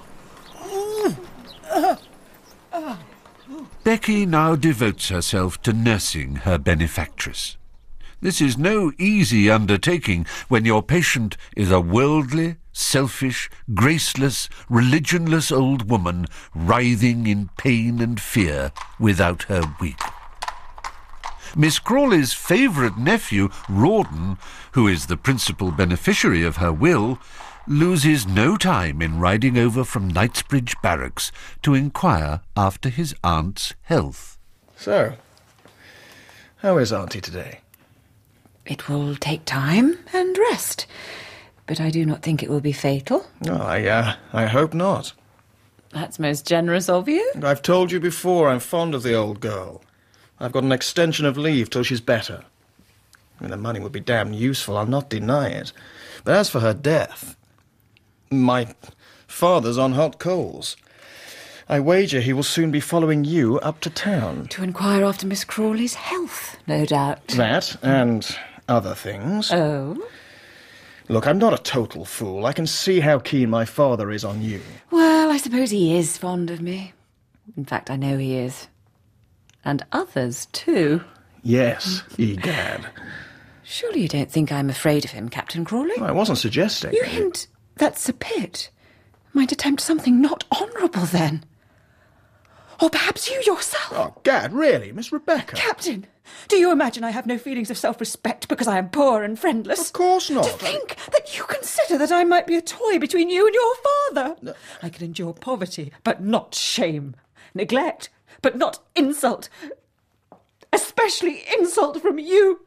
Becky now devotes herself to nursing her benefactress. This is no easy undertaking when your patient is a worldly, selfish, graceless, religionless old woman writhing in pain and fear without her wig. Miss Crawley's favourite nephew, Rawdon, who is the principal beneficiary of her will, loses no time in riding over from Knightsbridge Barracks to inquire after his aunt's health. So, how is Auntie today? It will take time and rest, but I do not think it will be fatal. Oh, I, uh, I hope not. That's most generous of you. I've told you before I'm fond of the old girl. I've got an extension of leave till she's better. I mean, the money would be damned useful, I'll not deny it. But as for her death, my father's on hot coals. I wager he will soon be following you up to town. To inquire after Miss Crawley's health, no doubt. That, and other things. Oh? Look, I'm not a total fool. I can see how keen my father is on you. Well, I suppose he is fond of me. In fact, I know he is. And others, too. Yes, egad. Surely you don't think I'm afraid of him, Captain Crawley? I wasn't suggesting. You hint that Sir Pitt might attempt something not honourable, then. Or perhaps you yourself. Oh, Gad, really? Miss Rebecca? Captain, do you imagine I have no feelings of self-respect because I am poor and friendless? Of course not. To think that you consider that I might be a toy between you and your father. No. I can endure poverty, but not shame. Neglect, but not insult. Especially insult from you.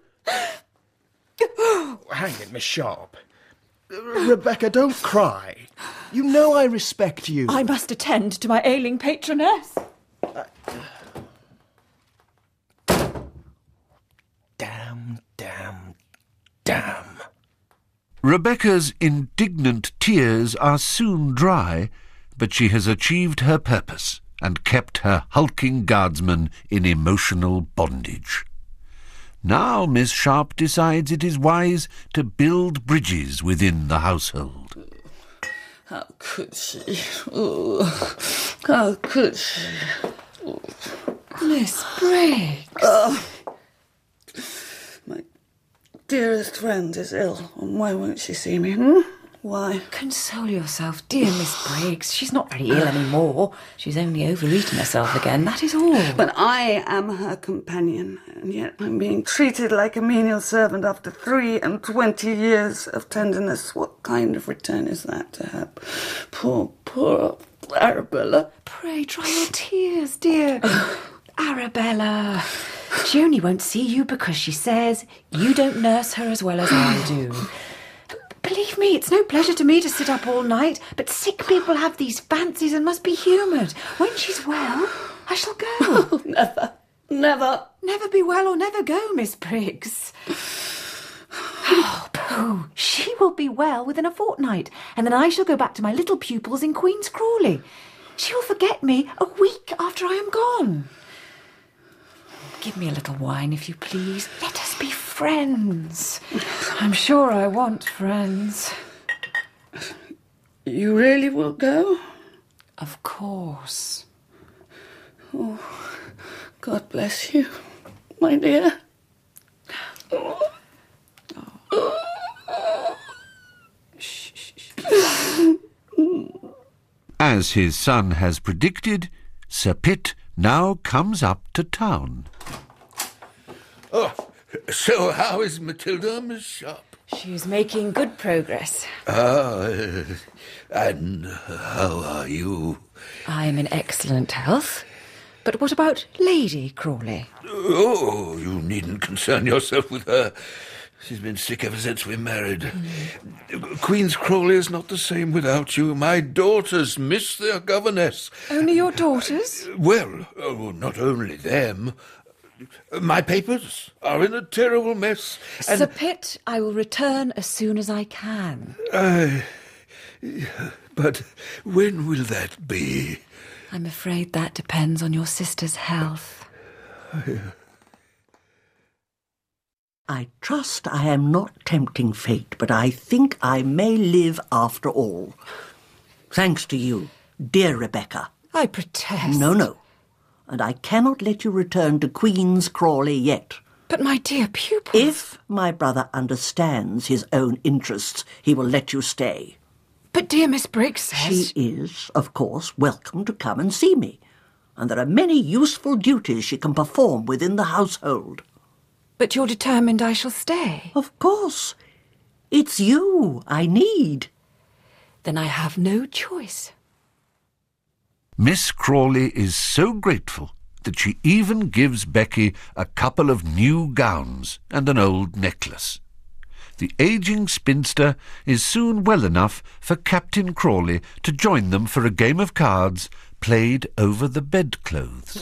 Hang it, Miss Sharp. Rebecca, don't cry. You know I respect you. I must attend to my ailing patroness. Uh, damn, damn, damn. Rebecca's indignant tears are soon dry, but she has achieved her purpose and kept her hulking guardsman in emotional bondage. Now Miss Sharp decides it is wise to build bridges within the household. How could she? Oh, how could she? Oh. Miss Briggs. Oh. My dearest friend is ill. Why won't she see me? Hmm? Why? Console yourself, dear Miss Briggs. She's not very ill anymore. She's only overeaten herself again, that is all. But I am her companion, and yet I'm being treated like a menial servant after three and twenty years of tenderness. What kind of return is that to her? Poor, poor Arabella. Pray dry your tears, dear. Arabella. She only won't see you because she says you don't nurse her as well as I do. Believe me, it's no pleasure to me to sit up all night, but sick people have these fancies and must be humoured. When she's well, I shall go. Oh, never, never. Never be well or never go, Miss Briggs. Oh, pooh. She will be well within a fortnight, and then I shall go back to my little pupils in Queen's Crawley. She will forget me a week after I am gone. Give me a little wine, if you please. Let us be friends. I'm sure I want friends. You really will go? Of course. Oh, God bless you, my dear. Oh. As his son has predicted, Sir Pitt now comes up to town. Oh, so how is Matilda, Miss Sharp? She's making good progress. Ah, uh, and how are you? I'm in excellent health. But what about Lady Crawley? Oh, you needn't concern yourself with her. She's been sick ever since we married. Mm. Queen's Crawley is not the same without you. My daughters miss their governess. Only your daughters? Well, oh, not only them. My papers are in a terrible mess. And Sir Pitt, I will return as soon as I can. Uh, but when will that be? I'm afraid that depends on your sister's health. I trust I am not tempting fate, but I think I may live after all. Thanks to you, dear Rebecca. I protest. No, no. And I cannot let you return to Queen's Crawley yet. But my dear pupil... If my brother understands his own interests, he will let you stay. But dear Miss Briggs says... She is, of course, welcome to come and see me. And there are many useful duties she can perform within the household. But you're determined I shall stay? Of course. It's you I need. Then I have no choice. Miss Crawley is so grateful that she even gives Becky a couple of new gowns and an old necklace. The ageing spinster is soon well enough for Captain Crawley to join them for a game of cards played over the bedclothes.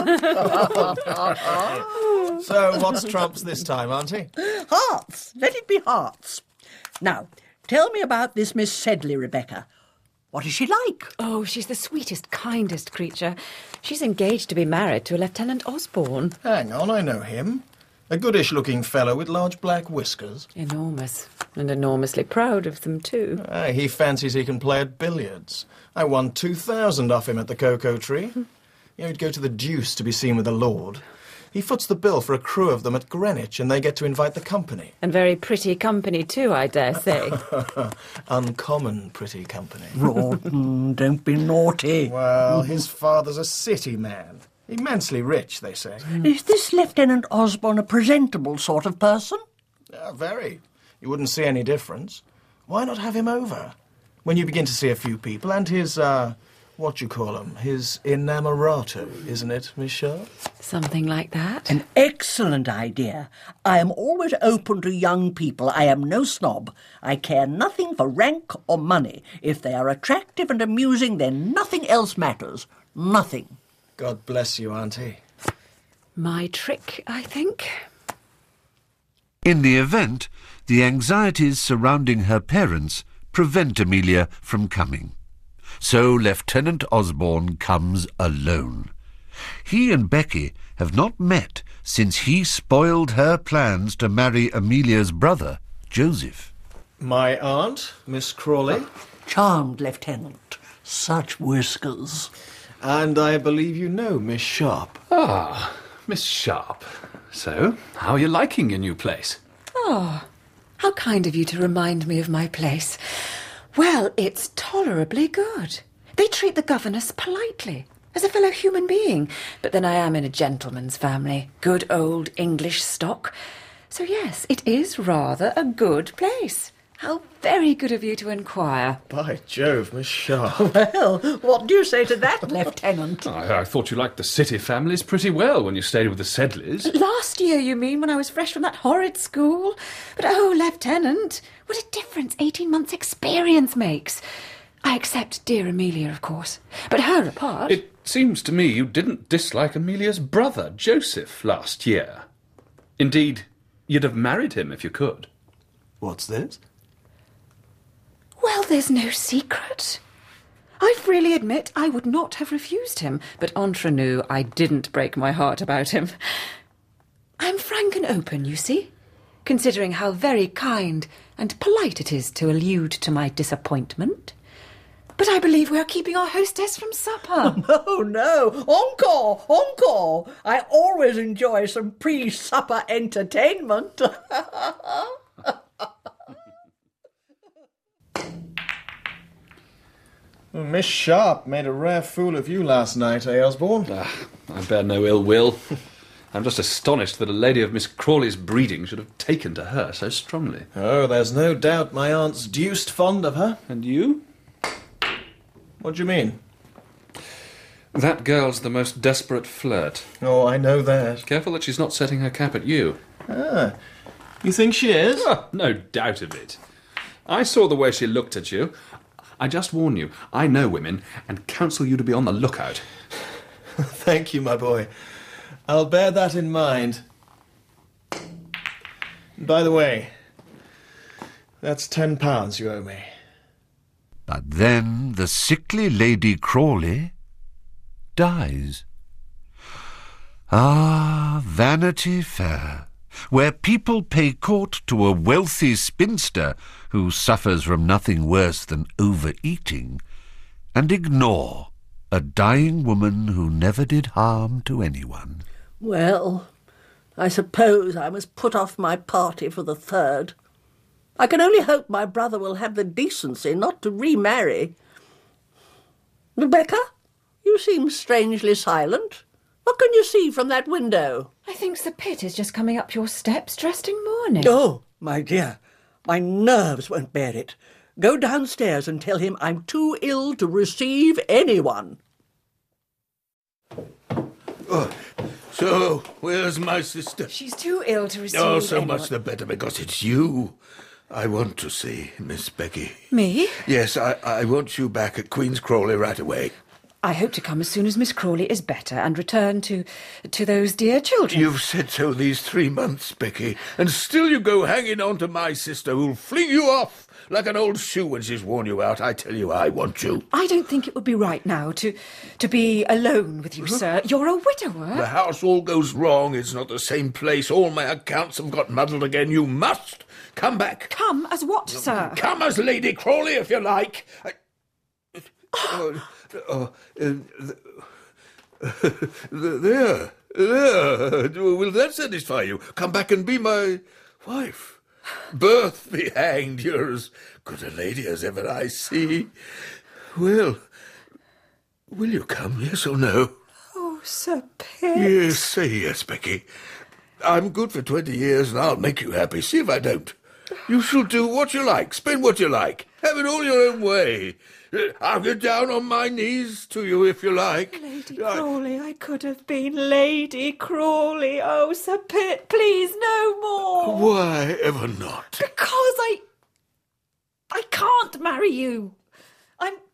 So, what's trumps this time, Auntie? Hearts. Let it be hearts. Now, tell me about this Miss Sedley, Rebecca. What is she like? Oh, she's the sweetest, kindest creature. She's engaged to be married to a Lieutenant Osborne. Hang on, I know him. A goodish-looking fellow with large black whiskers. Enormous. And enormously proud of them, too. Ah, he fancies he can play at billiards. I won two thousand off him at the Cocoa Tree. You know, he'd go to the deuce to be seen with a lord. He foots the bill for a crew of them at Greenwich, and they get to invite the company. And very pretty company, too, I dare say. Uncommon pretty company. Rawdon, don't be naughty. Well, his father's a city man. Immensely rich, they say. Is this Lieutenant Osborne a presentable sort of person? Uh, very. You wouldn't see any difference. Why not have him over? When you begin to see a few people, and his, uh, what you call him, his inamorato, isn't it, Miss Sharp? Something like that. An excellent idea. I am always open to young people. I am no snob. I care nothing for rank or money. If they are attractive and amusing, then nothing else matters. Nothing. God bless you, Auntie. My trick, I think. In the event, the anxieties surrounding her parents prevent Amelia from coming. So Lieutenant Osborne comes alone. He and Becky have not met since he spoiled her plans to marry Amelia's brother, Joseph. My aunt, Miss Crawley. Charmed, Lieutenant. Such whiskers. And I believe you know Miss Sharp. Ah, Miss Sharp. So, how are you liking your new place? Oh, how kind of you to remind me of my place. Well, it's tolerably good. They treat the governess politely, as a fellow human being. But then I am in a gentleman's family, good old English stock. So yes, it is rather a good place. How very good of you to inquire. By Jove, Miss Sharp. Well, what do you say to that, Lieutenant? I, I thought you liked the city families pretty well when you stayed with the Sedleys. Last year, you mean, when I was fresh from that horrid school? But oh, Lieutenant, what a difference eighteen months' experience makes. I accept dear Amelia, of course. But her apart... It seems to me you didn't dislike Amelia's brother, Joseph, last year. Indeed, you'd have married him if you could. What's this? Well, there's no secret. I freely admit I would not have refused him, but entre nous, I didn't break my heart about him. I'm frank and open, you see, considering how very kind and polite it is to allude to my disappointment. But I believe we are keeping our hostess from supper. No, no. Encore, encore. I always enjoy some pre-supper entertainment. Well, Miss Sharp made a rare fool of you last night, eh, Osborne? Ah, I bear no ill will. I'm just astonished that a lady of Miss Crawley's breeding should have taken to her so strongly. Oh, there's no doubt my aunt's deuced fond of her. And you? What do you mean? That girl's the most desperate flirt. Oh, I know that. Careful that she's not setting her cap at you. Ah, you think she is? Oh, no doubt of it. I saw the way she looked at you. I just warn you, I know women, and counsel you to be on the lookout. Thank you, my boy. I'll bear that in mind. By the way, that's ten pounds you owe me. But then the sickly Lady Crawley dies. Ah, Vanity Fair, where people pay court to a wealthy spinster who suffers from nothing worse than overeating, and ignore a dying woman who never did harm to anyone. Well, I suppose I must put off my party for the third. I can only hope my brother will have the decency not to remarry. Rebecca, you seem strangely silent. What can you see from that window? I think Sir Pitt is just coming up your steps dressed in mourning. Oh, my dear, my nerves won't bear it. Go downstairs and tell him I'm too ill to receive anyone. Oh, so, where's my sister? She's too ill to receive Oh, so anyone. much the better, because it's you I want to see, Miss Becky. Me? Yes, I, I want you back at Queen's Crawley right away. I hope to come as soon as Miss Crawley is better and return to to those dear children. You've said so these three months, Becky, and still you go hanging on to my sister, who'll fling you off like an old shoe when she's worn you out. I tell you, I want you. I don't think it would be right now to to be alone with you, sir. You're a widower. The house all goes wrong. It's not the same place. All my accounts have got muddled again. You must come back. Come as what, sir? Come as Lady Crawley, if you like. I... Oh, oh, uh, there, there. Will that satisfy you? Come back and be my wife. Birth be hanged. You're as good a lady as ever I see. Well, will you come, yes or no? Oh, Sir Pitt. Yes, say yes, Becky. I'm good for twenty years and I'll make you happy. See if I don't. You shall do what you like, spend what you like. Have it all your own way. I'll get down on my knees to you if you like. Lady Crawley, I could have been Lady Crawley. Oh, Sir Pitt, please, no more. Why ever not? Because I... I can't marry you. I'm